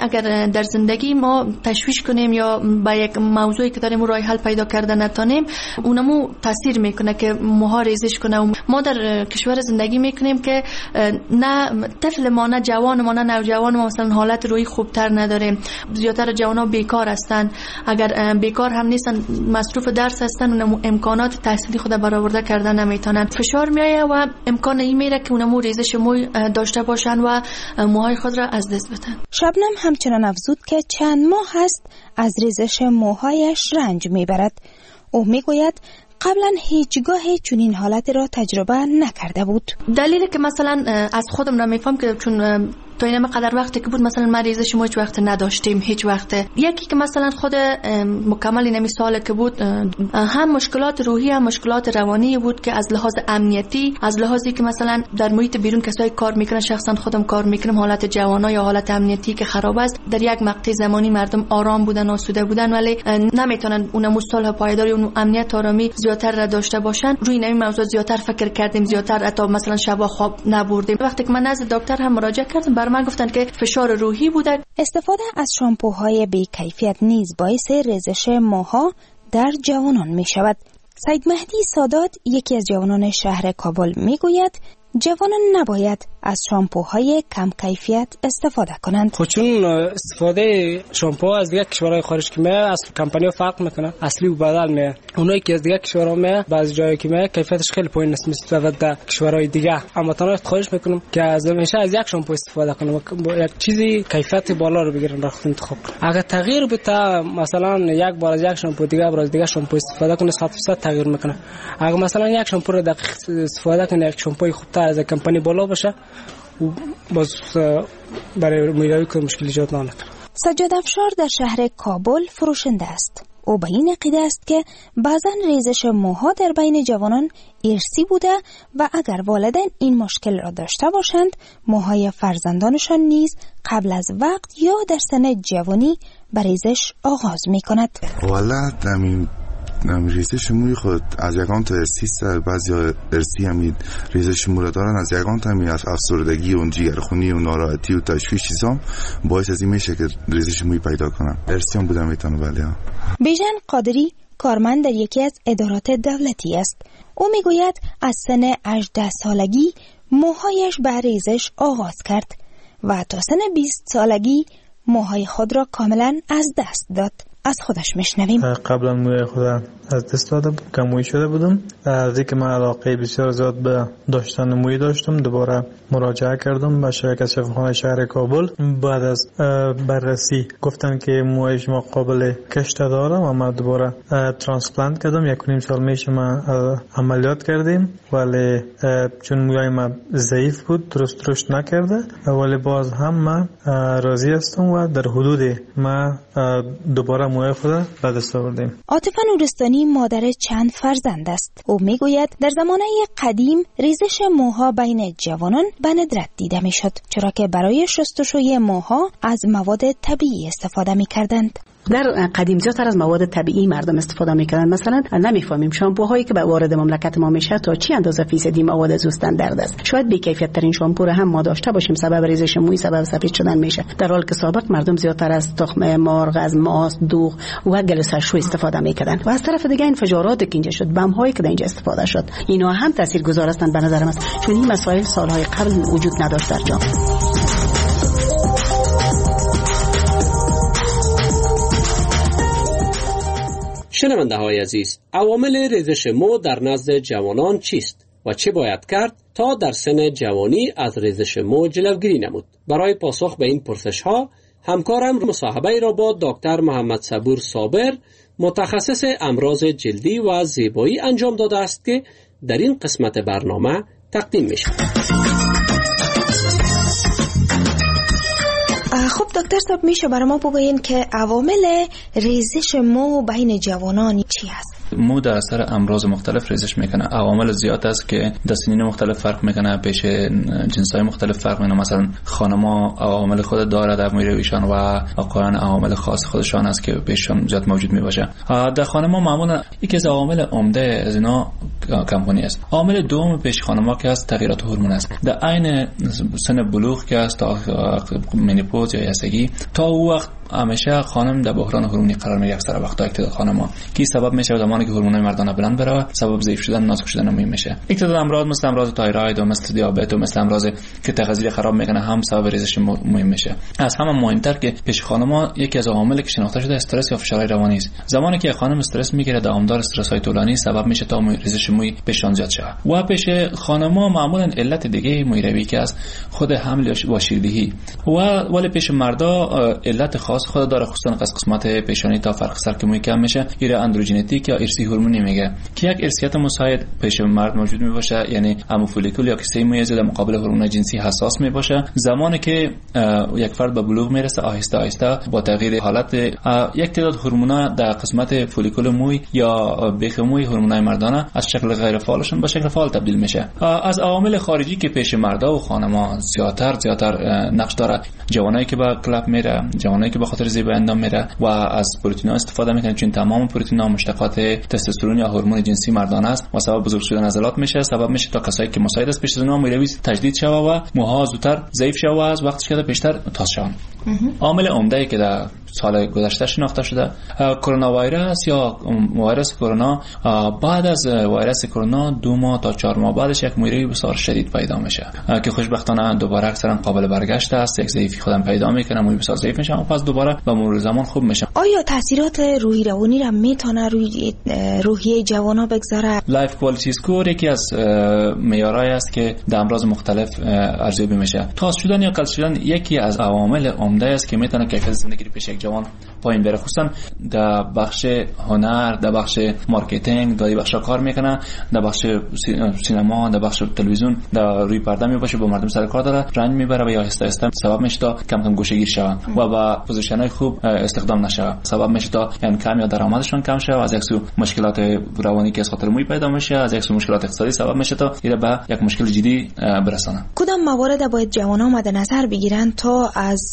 اگر در زندگی ما تشویش کنیم یا با یک موضوعی که داریم راه حل پیدا کرده نتانیم، اونمو تاثیر میکنه که موها ریزش کنه. و ما در کشور زندگی میکنیم که نه طفل ما، نه جوان ما، نه نوجوان ما مثلا حالت روحی خوبتر نداره. زیادتر جوانا بیکار هستن، اگر بیکار هم نیستن مصروف درس هستن، اونمو امکانات تحصیلی خود برآورده کردن نمیتونن. فشار میایه و امکان این میره که اونمو ریزش موی داشته باشن و موهای خود را از دست بدن. شبنم همچنان افزود که چند ماه هست از ریزش موهایش رنج میبرد. او میگوید قبلا هیچگاه چنین حالتی را تجربه نکرده بود. دلیلی که مثلا از خودم را میفهم که چون تا این قدر وقتی که بود مثلا ما ریزش ما هیچ وقت نداشتیم، هیچ وقت. یکی که مثلا خود مکمل نمی ساله که بود، هم مشکلات روحی هم مشکلات روانی بود که از لحاظ امنیتی، از لحاظی که مثلا در محیط بیرون کسایی کار میکنن، شخصا خودم کار میکنم، حالت جوانا یا حالت امنیتی که خراب است، در یک مقطع زمانی مردم آرام بودن، آسوده بودن، ولی نمیتونن اون صلح پایداری، اون امنیت آرامی زیاتر را داشته باشن. روی این موضوع زیاتر فکر کردیم، زیاتر حتی مثلا شب خواب نبردیم. وقتی که من نزد دکتر هم مراجعه کردم، بر من گفتن که فشار روحی بوده. استفاده از شامپوهای بی کیفیت نیز باعث ریزش موها در جوانان می شود. سید مهدی سادات، یکی از جوانان شهر کابل، می گوید جوانان نباید از شامپوهای کم کیفیت استفاده کنند. خب چون استفاده شامپو از دیگه کشورهای خارج که میاد از کمپانی فرق میکنه، اصلی و بدل میاد. اونایی که از دیگه کشورها میاد بعضی جایی که میاد کیفیتش خیلی پایین است نسبت به کشورهای دیگه. اما تنها خواهش میکنم که از همیشه از یک شامپو استفاده کنم، یک چیزی کیفیت بالا رو بگیرن، رخت انتخاب کنن. اگر تغییر بده، مثلا یک بار از یک شامپو دیگه بار از دیگه شامپو استفاده کنه، صد درصد تغییر میکنه. اگر مثلا یک شامپو رو دقیق استفاده کنه، یک شامپوی خوبتر از کمپانی بالا باشه، باز برای میراوی که مشکل ایجاد نکنه. سجاد افشار در شهر کابل فروشنده است. او به این عقیده است که بعضا ریزش موها در بین جوانان ارثی بوده و اگر والدین این مشکل را داشته باشند، موهای فرزندانشان نیز قبل از وقت یا در سن جوانی به ریزش آغاز می کند. ولد همین ریزش موی خود از یکان تا ارسی است، بعضی ارسی همین ریزش مو را دارن، از یکان تا همین از افسردگی و جگرخونی و ناراحتی و تشویش چیزام باعث از این میشه که ریزش موی پیدا کنن. ارسی هم بودم میتونه. ولی بیژن قادری کارمند در یکی از ادارات دولتی است. او میگوید از سن هجده سالگی موهایش به ریزش آغاز کرد و تا سن بیست سالگی موهای خود را کاملا از دست داد. از خودش میشنویم. قبلا موی خودم از دست داده بود، کموی شده بودم. از اینکه من علاقه بسیار زیاد به داشتن موی داشتم، دوباره مراجعه کردم به شرکت شفاخانه شهر کابل. بعد از بررسی گفتن که موی شما قابل کشت داره و ما دوباره ترانسپلانت کردم. یک و نیم سال میشه ما عملیات کردیم، ولی چون موی ما ضعیف بود درست رشد نکرده، ولی باز هم من راضی هستم و در حدود ما دوباره موی خود به دست آوردیم. عاطفه نورستانی مادر چند فرزند است. او میگوید در زمانه قدیم ریزش موها بین جوانان به ندرت دیده میشد، چرا که برای شستشوی موها از مواد طبیعی استفاده میکردند. در قدیم زیادتر از مواد طبیعی مردم استفاده میکردن. مثلا نمیفهمیم شامپوهایی که به وارد مملکت ما میشه تا چی اندازه فیصدی مواد زوستن درد است. شاید بی کیفیت ترین شامپو رو هم ما داشته باشیم، سبب ریزش موی، سبب سفید شدن میشه، در حالی که سابق مردم زیادتر از تخم مرغ، از ماست، دوغ و گل سرشو استفاده میکردن. و از طرف دیگه انفجارات که اینجا شد، بم هایی که اینجا استفاده شد، اینا هم تاثیرگذار هستند به نظر من، چون این مسائل سالهای قبل وجود نداشت در جامعه. شنونده های عزیز، عوامل ریزش مو در نزد جوانان چیست و چه باید کرد تا در سن جوانی از ریزش مو جلوگیری نمود؟ برای پاسخ به این پرسش ها همکارم مصاحبه را با دکتر محمد صبور صابر، متخصص امراض جلدی و زیبایی انجام داده است که در این قسمت برنامه تقدیم می شود. خب دکتر صاحب، میشه برای ما بگوین که عوامل ریزش مو بین جوانان چی هست؟ مو در اثر امراض مختلف ریزش میکنه. عوامل زیاد است که در سنین مختلف فرق میکنه، پیش جنس‌های مختلف فرق میکنه. مثلا خانم‌ها عوامل خود داره در مویرویشان و آقایان عوامل خاص خودشان است که پیششان زیاد موجود میباشه. در خانم‌ها معمولا یکی از عوامل عمده از اینا کمپانی است. عامل دوم پیش خانم‌ها که است تغییرات هورمون است. در عین سن بلوغ که است تا منوپوز یا یسگی، تا او وقت همیشه خانم در بحران هورمونی قرار میگیره. اکثر وقتا اکتداد خانم‌ها کی سبب میشه زمانی که هورمونای مردانه بلند بره، سبب ضعیف شدن، نازک شدن مهم میشه. اکتداد امراض مثل امراض تایروید و مثل دیابت و مثل امراض که تغذیه خراب میکنه هم سبب ریزش مهم میشه. از همه مهمتر که پیش خانم‌ها یکی از عواملی که شناخته شده استرس یا فشار روانی است. زمانی که خانم استرس میگیره، دوامدار استرس‌های طولانی سبب میشه تا ریزش موی پیشان زیاد شه. و پیش خانم‌ها معمولا علت دیگه مویروی که است خود حمل و شیردهی. و ولی پیش مردا علت خاص خود داره، خصوصا از قسمت پیشانی تا فرق سر که موی کم میشه، ایره اندروژنتیک یا ارثی هورمونی میگه که یک ارثیت مساعد پیش مرد موجود میباشه، یعنی همو فولیکول یا کیسه موی در مقابل هورمون جنسی حساس میباشه. زمانی که یک فرد به بلوغ میرسه، آهسته آهسته با تغییر حالت یک تعداد هورمونا در قسمت فولیکول موی یا بیخ موی هورمونای مردانه از شکل غیر فعالشون به شکل فعال تبدیل میشه. از عوامل خارجی که پیش مردا و خانم‌ها زیاتر زیاتر نقش داره، جوانایی که با کلاب میره، جوانایی که به خاطر زیبایی اندام میره و از پروتئین‌ها استفاده میکنن، چون تمام پروتئین‌ها مشتقات تستوسترون یا هورمون جنسی مردانه است و سبب بزرگ شدن عضلات میشه، سبب میشه تا کسایی که مساعد است پیش از اونها مویروی تجدید شوه و موها زودتر ضعیف شوه و از وقتی که بیشتر تاز شوند. عامل عمده که در سال گذشته شناخته شده کرونا ویروس یا ویروس کرونا، بعد از ویروس کرونا دو ماه تا چهار ماه بعدش یک مویروی بسیار شدید پیدا میشه که خوشبختانه دوباره اکثرا قابل برگشت است. یک ضعیفی خودم پیدا میکنه، موی بسیار ضعیف میشه و پس دوباره به مرور زمان خوب میشه. آیا تاثیرات روحی روانی را میتونه روی روحیه جوانا بگذاره؟ لایف کوالیتی اسکور یکی از معیارهای است که در امراض مختلف ارزیابی میشه. تاز شدن یا کل شدن یکی از عوامل عمده است که میتونه کیفیت زندگی پیش یک جوان پایین بره، خصوصا در بخش هنر، در بخش مارکتینگ، در بخش کار میکنه، در بخش سینما، در بخش تلویزیون، در روی پرده میباشه، با مردم سر کار داره، رنج میبره و یا آهسته آهسته سبب میشه تا کم کم گوشه‌گیر شوه و با پوزیشن‌های خوب استخدام نشه، سبب میشه تا یعنی کم یا درآمدشون کم شه و از یک سو مشکلات روانی که از خاطر موی پیدا میشه، از یک سو مشکلات اقتصادی سبب میشه تا اینا به یک مشکل جدی برسانه. کدام موارد باید جوانان مد نظر بگیرن تا از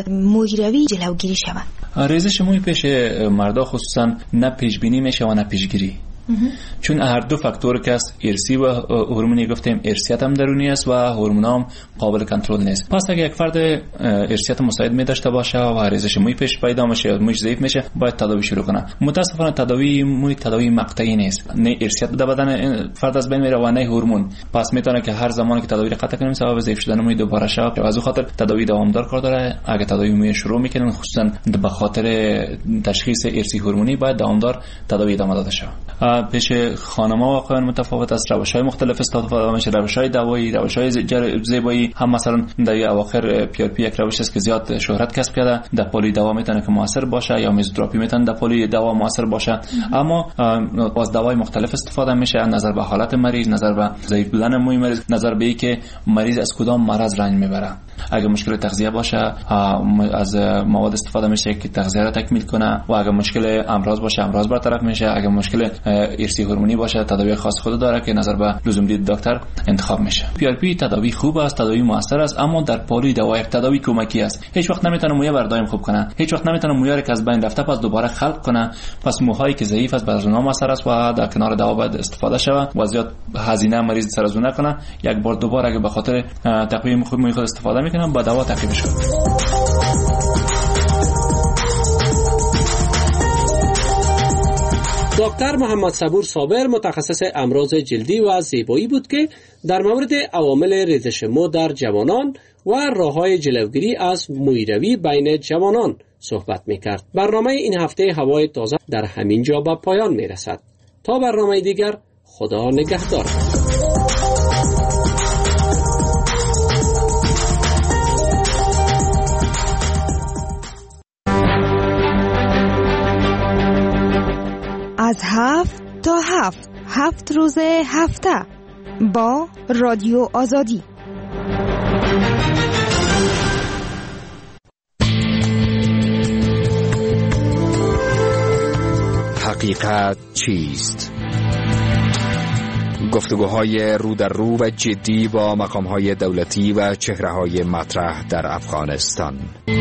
مویروی جلوگیری شوند؟ ریزش موی پیش مردا خصوصا نه پیش بینی میشه و نه پیشگیری، چون هر دو فاکتور که است ارثی و هورمونی گفتیم، ارثیت هم درونی است و هورمون هم قابل کنترل نیست. پس اگه یک فرد ارثیت مساعد می داشته باشه و ریزش موی پیش پیدا میشه یا مویش ضعیف میشه، باید تداوی شروع کنه. متاسفانه تداوی موی تداوی مقطعی نیست، نه ارثیت در بدن فرد از بین میره و نه هورمون. پس میتونه که هر زمانی که تداوی قطع کنیم سبب ضعیف شدن موی دوباره شه. از اون خاطر تداوی دوامدار کار داره. اگه تداوی موی شروع میکنن خصوصا به خاطر تشخیص ارثی هورمونی، باید دوامدار تداوی ادامه داده شه. پیش خانم‌ها واقعا متفاوت است، روش‌های مختلف استفاده میشه، روش‌های دوایی، روش‌های زیبایی. هم مثلا در اواخر پی آر پی یک روش است که زیاد شهرت کسب کرده، در پولی دوا میتونه که موثر باشه یا میزوتراپی میتونه در پولی دوا موثر باشه، اما از دوای مختلف استفاده میشه، نظر به حالت مریض، نظر به ضعیف بودن موی مریض، نظر به اینکه مریض از کدام مرض رنج میبره. اگه مشکل تغذیه باشه از مواد استفاده میشه که تغذیه را تکمیل کنه، و اگه مشکل امراض باشه امراض برطرف میشه. اگه مشکل ارثی هورمونی باشه تداوی خاص خود داره که نظر به لزوم دید دکتر انتخاب میشه. پی آر پی تداوی خوب است، تداوی موثر است، اما در پولی دوا یک تداوی کمکی است. هیچ وقت نمیتونه موی بردایم خوب کنه، هیچ وقت نمیتونه موی که از بین رفته پس دوباره خلق کنه. پس موهایی که ضعیف است بر اونها موثر است و در کنار دوا باید استفاده شود و زیاد هزینه مریض سر از اون نکنه. یک بار دوباره اگه به خاطر تقویم خوب موی خود استفاده میکنه با دوا تعقیب شود. دکتر محمد صبور صابر متخصص امراض جلدی و زیبایی بود که در مورد عوامل ریزش مو در جوانان و راه‌های جلوگیری از مویروی بین جوانان صحبت می‌کرد. برنامه این هفته هوای تازه در همین جا به پایان می‌رسد. تا برنامه دیگر، خدا نگهدار. از هفت تا هفت هفت روز هفته با رادیو آزادی. حقیقت چیست؟ گفتگوهای رو در رو و جدی با مقامهای دولتی و چهره‌های مطرح در افغانستان.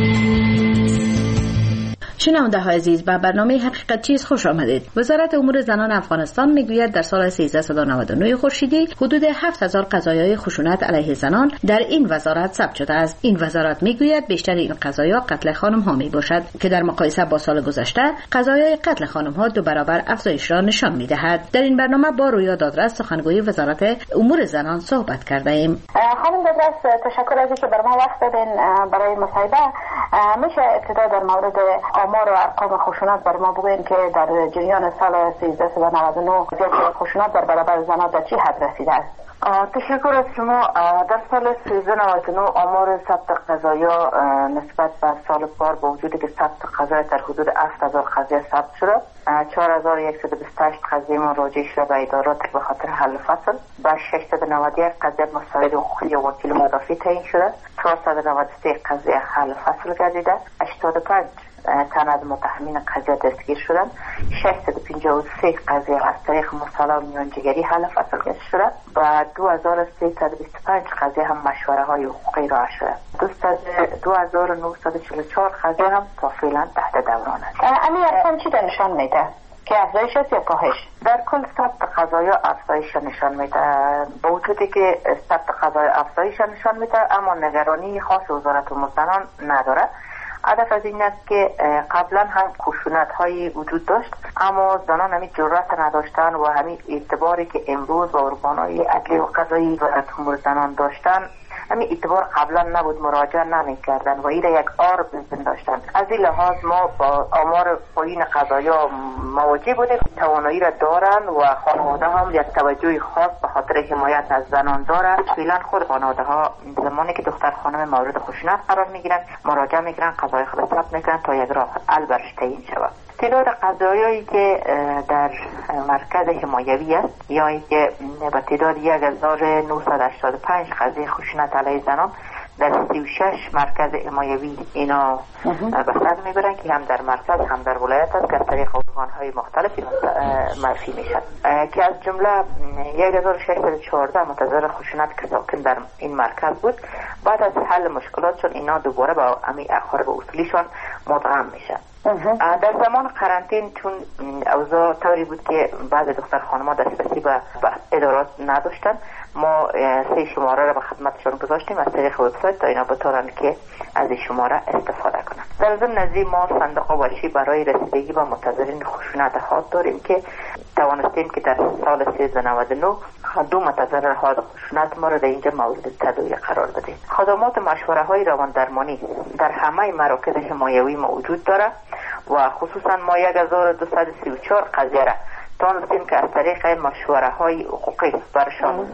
شنونده های عزیز، به برنامه حقیقت چیست خوش آمدید. وزارت امور زنان افغانستان میگوید در سال سیزده و نود و نه خورشیدی حدود هفت هزار قضایای خشونت علیه زنان در این وزارت ثبت شده است. این وزارت میگوید بیشتر این قضایا قتل خانم ها می باشد که در مقایسه با سال گذشته قضایای قتل خانم ها دو برابر افزایش را نشان میدهد. در این برنامه با رویا دادرس سخنگوی وزارت امور زنان صحبت کرده ایم. خانم دادرس، تشکر از اینکه بر ما وقت دادین برای مصاحبه. میشه ابتدا در مورد آمار و ارقام خشونت بر ما بگوین که در جریان سال سیزده و نود و نه زیاد خشونت در برابر زنان در چی حد رسیده است؟ تشکر از شما. در سال سیزده و نود و نه آمار ثبت قضایا نسبت به سال پار با وجودی که ثبت قضایا در حدود هفت هزار قضیه ثبت شده، چهار هزار و صد و بیست و هشت قضیه مراجعه شده به ادارات به خاطر حل فصل، با ششصد و نود و یک قضیه مساعد حقوقی یا وکیل مدافع تعیین شده، چهارصد و نود و سه قضیه حل فصل گردیده، هشتاد و پنج تن از متهمین قضیه دستگیر شدند، ششصد و پنجاه و سه قضیه از طریق مصالحه و میانجیگری حل فصل گرفته شده و دو هزار و سیصد و بیست و پنج قضیه هم مشوره های حقوقی را شده. دو هزار و نهصد و چهل و چهار قضیه هم تا فعلا تحت دوران است. امی ارقام چی نشان میده؟ که افزایش است یا کاهش؟ در کل ثبت قضایا افزایش نشان میده. با وجودی که ثبت قضایا افزایش نشان میده، اما نگرانی خاص وزارت امور زنان نداره. هدف از این است که قبلا هم خشونت هایی وجود داشت، اما زنان همین جرأت نداشتن و همین اعتباری که امروز با ارگان‌های عدلی و قضایی وزارت امور زنان داشتن، همین اعتبار قبلا نبود، مراجعه نمی‌کردن و این یک عار بزن داشتن. از این لحاظ ما با آمار پایین قضایا مواجه بودیم. توانایی را دارن و خانواده هم یک توجه خاص به خاطر حمایت از زنان دارن. فعلا خود خانواده ها زمانی که دختر خانم مورد خشونت قرار میگیرن مراجعه میکنن، قضای خود ثبت میکنن تا یک راه حل برش تعیین شود. تعداد قضایایی که در مرکز حمایوی است یا اینکه به تعداد یک هزار و نهصد و هشتاد و پنج قضیه خشونت علیه زنان در سی و شش مرکز حمایوی اینا به سر میبرن که هم در مرکز هم در ولایت است که از طریق ارگان‌های مختلفی معرفی میشن، که از جمله یک هزار و ششصد و چهارده متضرر خشونت که ساکن در این مرکز بود، بعد از حل مشکلاتشون اینا دوباره با امی اقارب اصولیشان مدغم میشن. در زمان قرنطین چون اوضاع طوری بود که بعض دختر خانم‌ها دسترسی به ادارات نداشتن، ما سه شماره را به خدمتشان گذاشتیم از طریق وبسایت تا اینا بتونن که از این شماره استفاده کنن. در ضمن از این ما صندوق آواشی برای رسیدگی به متضررین خشونت حاد داریم که توانستیم که در سال سیزده و نود و نه دو متضرر حاد خشونت ما را در اینجا مورد تداوی قرار بدیم. خدمات مشوره های روان درمانی در همه مراکز حمایوی موجود داره و خصوصا ما یک هزار و دویست و سی و چهار قضیه را تانستیم که از طریق مشوره های حقوقی برشان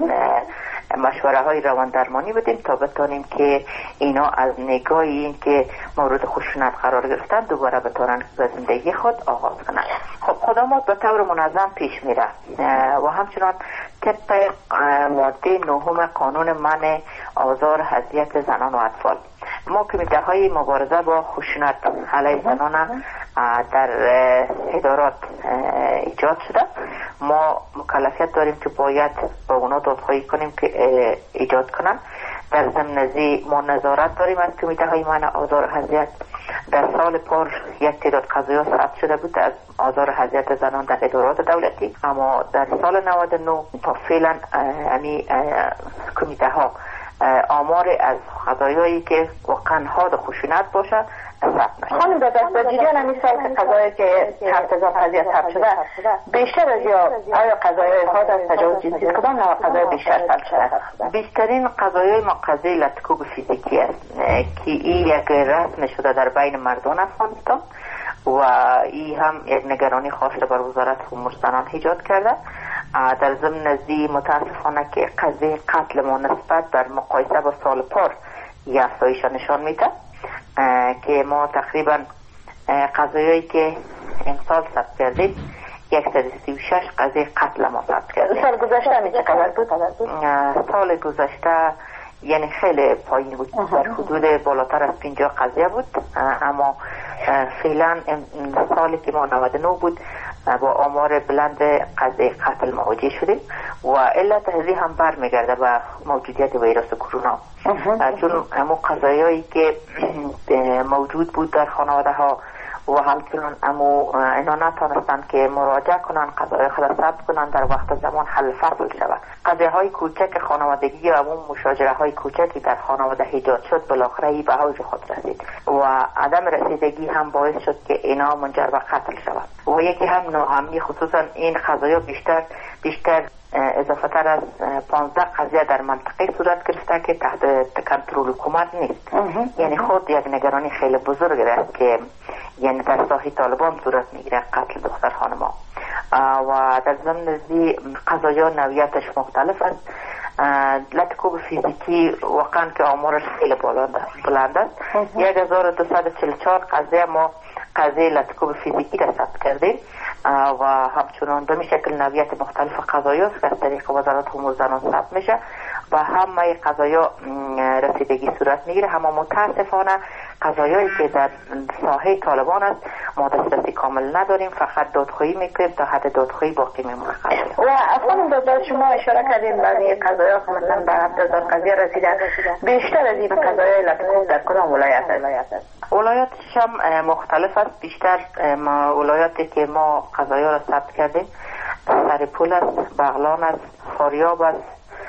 مشوره های روان درمانی بدیم تا بتانیم که اینا از نگاه این که مورد خشونت قرار گرفتن دوباره بتانن به زندگی خود آغاز کنند. خب خدمات به طور منظم پیش میره و همچنان طبق ماده نهم قانون منع آزار اذیت زنان و اطفال ما کمیته های مبارزه با خشونت علیه زنان در ادارات ایجاد شده. ما مکلفیت داریم که باید با اونا دادخواهی کنیم که ایجاد کنن. در ضمن ازی ما نظارت داریم از کمیته های منع آزار و اذیت. در سال پار یک تعداد قضایا ثبت شده بود از آزار و اذیت زنان در ادارات دولتی، اما در سال نود و نه تا فعلا امی کمیته ها آمار از قضایایی که واقعا حاد خشونت باشه ثبت نشد. خانم در جریان همین سال که قضایی که هفت هزار قضیه ثبت شده بیشتر از یا آیا قضایای حاد از تجاوز جنسی کدام نوع قضای بیشتر ثبت شده؟ بیشترین قضایای ما قضیه لطکوب فیزیکی است که این یک رسم شده در بین مردان افغانستان و این هم یک نگرانی خاص بر وزارت امور زنان ایجاد کرده. در ضمن ازی متاسفانه که قضیه قتل ما نسبت در مقایسه با سال پار یک افزایش نشان میده که ما تقریبا قضایایی که امسال ثبت کردیم صد و سی و شش قضیه قتل ما ثبت کردیم. سال گذشته همی چه قدر بود؟ سال گذشته یعنی خیلی پایین بود، در حدود بالاتر از پنجاه قضیه بود، اما فعلا سالی که ما نود و نه بود با آمار بلند قضیه قتل مواجه شدیم و علت هذه هم برمیگرده به موجودیت ویروس کرونا، چون امو قضایایی که موجود بود در خانواده ها و همچنان امو اینا نتانستند که مراجعه کنن قضایای خود ثبت کنن در وقت زمان حل فصل شود. قضیه های کوچک خانوادگی و امو مشاجره های کوچکی در خانواده ایجاد شد بالاخره به اوج خود رسید و عدم رسیدگی هم باعث شد که اینا منجر به قتل شود و یکی هم ناامنی، خصوصا این قضایا بیشتر بیشتر اضافه تر از پانزده قضیه در منطقه صورت گرفته که تحت کنترل حکومت نیست. یعنی خود یک نگرانی خیلی بزرگ است که یعنی در ساحه طالبان صورت میگیره قتل دختر خانما و در ضمن ذی قضایا نوعیتش مختلف است. لطکوب فیزیکی واقعا که آمارش خیلی بلند است. یک هزار و دویست و چهل و چهار قضیه ما قضیه لطکوب فیزیکی را ثبت کردیم و همچنان به شکل نوعیت مختلف قضایاست که از طریق وزارت امور زنان ثبت میشه و همه قضایا رسیدگی صورت میگیره. اما متاسفانه قضایایی که در ساحه طالبان است ما دسترسی کامل نداریم، فقط دادخواهی میکنیم، تا حد دادخواهی باقی میمونه. و خانم دادخواهی شما اشاره کردیم بعضی قضایا مثلا به هفت هزار قضیه رسیده، بیشتر از این قضایای لطکوب در کدام ولایت است؟ ولایاتش هم مختلف است. بیشتر ولایاتی که ما قضایا را ثبت کردیم سرپول است، بغلان است، فاریاب است،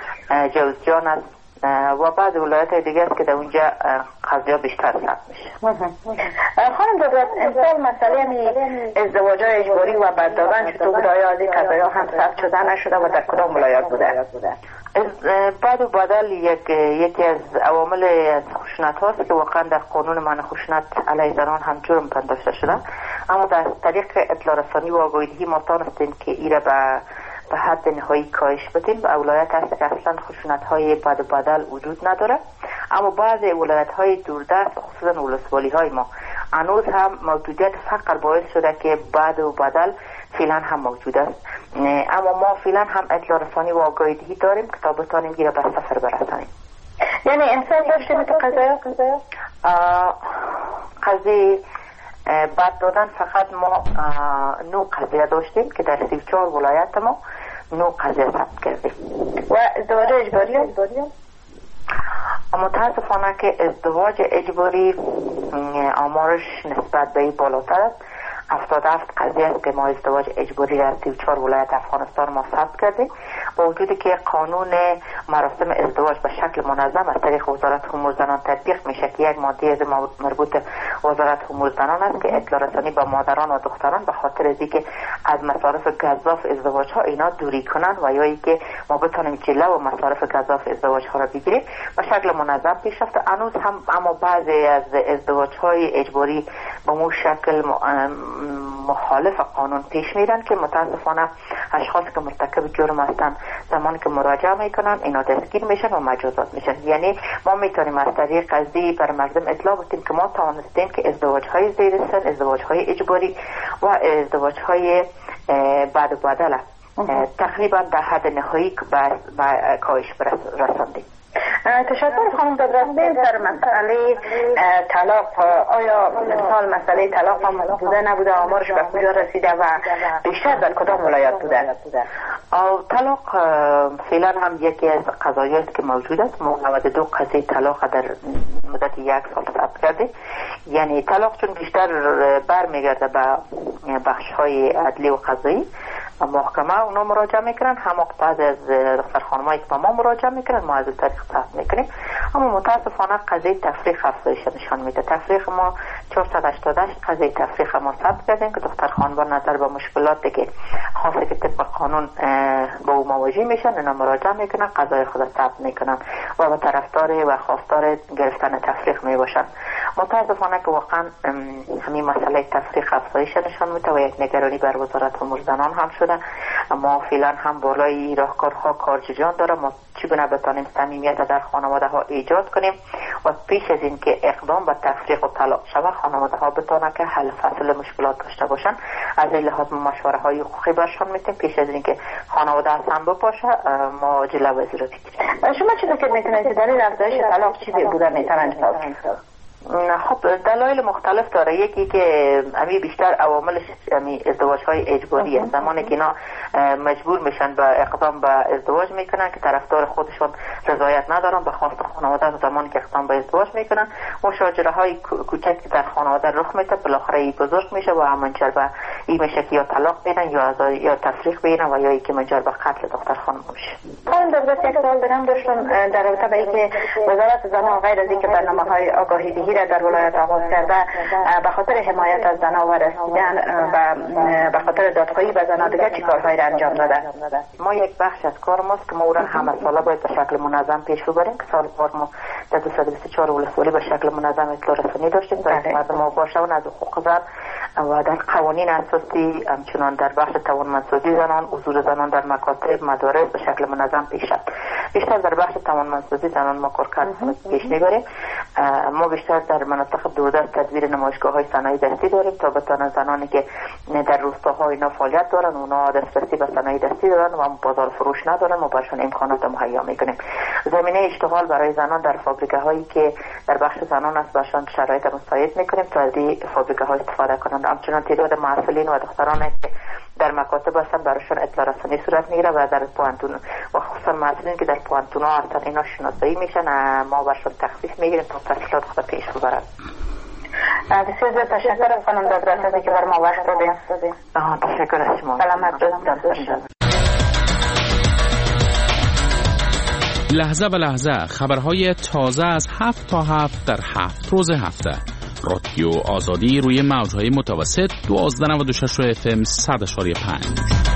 جوزجان است و بعض ولایت دیگه است که در اونجا قضیه بیشتر ثبت میشه. خانم دادخواهی امسال مسئله می ازدواج اجباری و بددادن چطور بوده؟ آیا از این قضایا هم ثبت شده نشده و در کدام ولایت بوده؟ بعد و بدل یک یکی از عوامل از خشونت هاست که واقعا در قانون منع خشونت علیه زنان هم جرم پنداشته شده، اما در طریق اطلاع رسانی و آگاهی ما تانستیم که ایره به به حد نهایی کاهش بدیم. به ولایت هست که اصلا خشونت های بد و بدل وجود نداره، اما بعضی ولایت های دوردست خصوصا ولسوالی های ما هنوز هم موجودیت فقر باعث شده که بد و بدل فعلا هم موجود است. اما ما فعلا هم اطلاع رسانی و آگاهی داریم که تا بتانیم گیره به سفر برسانیم. یعنی امسال داشتیم تو قضایا قضیه بعد دادن فقط ما نو قضیه داشتیم که در سی و چهار ولایت ما نو قضیه ثبت کردیم. و ازدواج اجباری متاسفانه که ازدواج اجباری آمارش نسبت به بالاتر است. هفتاد و هفت قضیه است که ما ازدواج اجباری در سی و چهار ولایت افغانستان ما ثبت کردیم، با وجودی که قانون مراسم ازدواج به شکل منظم از طریق وزارت امور زنان تطبیق میشه که یک ماده از مربوط وزارت امور زنان است که اطلاع رسانی به مادران و دختران به خاطر از اینکه از مصارف گزاف ازدواج ها اینا دوری کنن و یا اینکه ما بتونیم جلو و مصارف گزاف ازدواج ها را بگیریم به شکل منظم پیش رفته. هنوز هم اما بعضی از ازدواج های اجباری به مو شکل مخالف قانون پیش میرن که متاسفانه اشخاص که مرتکب جرم هستن زمانی که مراجعه میکنن اینا دستگیر میشن و مجازات میشن. یعنی ما میتونیم از طریق قضیه بر مردم اطلاع بدیم که ما توانستیم که ازدواج های زیر سن، ازدواج های اجباری و ازدواج های بعد و بدل تقریبا در حد نهایی به کاهش رساندیم. تشکر خانم دادخواهی. در مسئله طلاق آیا مثال مسئله طلاق هم بوده نبوده؟ آمارش به کجا رسیده و بیشتر در کدام ولایت بوده؟ طلاق فعلا هم یکی از قضایایی است که موجود است. ما نود و دو قضیه طلاق در مدت یک سال ثبت کرده. یعنی طلاق چون بیشتر برمیگرده به بخش های عدلی و قضایی محکمه اونا مراجعه میکنن، هم بعض از دختر خانمایی که با ما مراجعه میکنن ما از طریق ثبت میکنیم. اما متاسفانه قضیه تفریق افزایش نشان میده. تفریق ما چهارصد و هشتاد و هشت قضیه تفریق ما ثبت کردیم که دختر خانم نظر به مشکلاتی که خاصه که طبق قانون با او مواجه میشن اینا مراجعه میکنن، قضای خود ثبت میکنن و به طرفدار و خواستار گرفتن تفریق میباشن. متاسفانه که واقعا همین مسئله تفریق افزایش نشان میده و یک نگرانی بر وزارت امور زنان هم شده. ما فعلا هم بالای راهکارها کارجویان داره ما چگونه بتانیم صمیمیت در خانواده ها ایجاد کنیم و پیش از این که اقدام به تفریق و طلاق شود خانواده ها بتانه که حل فصل مشکلات داشته باشن. از این لحاظ ما مشوره های حقوقی برشان میتیم پیش از این که خانواده از هم بپاشه ما جلوه ازرا بگیریم. شما چی فکر میکنید که دلیل افزایش طلاق چی بوده میتونه انجام؟ خب دلایل مختلف داره. یکی که امی بیشتر عواملش امی ازدواج های اجباری است. زمانی که اینا مجبور میشن به اقدام به ازدواج میکنن که طرفدار خودشون رضایت ندارن به خواست خانواده، زمانی که اقدام به ازدواج میکنن مشاجره های کوچک در خانواده رخ میده، بالاخره ای بزرگ میشه و منجر به این میشه که یا طلاق بدن یا یا تفریق بدن و یا ای که منجر به قتل دختر خانم میشه. من در یک سوال دارم داشتم در رابطه با اینکه وزارت زنان غیر از اینکه برنامه‌های آگاهی دهی را در ولایت آغاز کرده به خاطر حمایت از زنان و رسیدن و به خاطر دادخواهی به زنان دیگه چی کارهایی را انجام داده؟ ما یک بخش از کار ماست که ما اون همه ساله باید به شکل منظم پیش ببریم که سال بار ما در دویست و بیست و چهار ولسوالی به شکل منظم اطلاع رسانی داشتیم برای مردم آگاه شوند از حقوق زن و در قوانین اساسی همچنان در بخش توانمندسازی زنان، حضور زنان در مکاتب، مدارس به شکل منظم پیش رفت. بیشتر در بخش توانمندسازی زنان ما کار کردیم پیش میبریم. ما بیشتر در مناطق دوده تدبیر نمایشگاه های صنایع دستی داریم تا بتوانن زنانی که در روستاها اینا فعالیت دارن اونا دسترسی به صنایع دستی دارن و بازار فروش ندارن ما براشون امکانات مهیا میکنیم. زمینه اشتغال برای زنان در فابریکه هایی که در بخش زنان است براشون شرایط مساعد میکنیم تا از این فابریکه ها استفاده کنند. همچنان تعداد محصلین و دخترانی که در مکاتب هستن براشون اطلاع رسانی صورت میگیره و در پوانتون و خصوصا محصلین که در پوانتون ها هستن اینا شناسایی میشن ما براشون تخفیف میگیریم تا تحصیلات خود پیش ببرن. بسیار زیاد تشکر از خانم دادرسی که بر ما وقت دادیم. تشکر از شما. سلامت باشید. لحظه به لحظه خبرهای تازه از هفت تا هفت در هفت روز هفته. رادیو آزادی روی موجهای متوسط دوازده و نود و شش اف ام صد و پنج.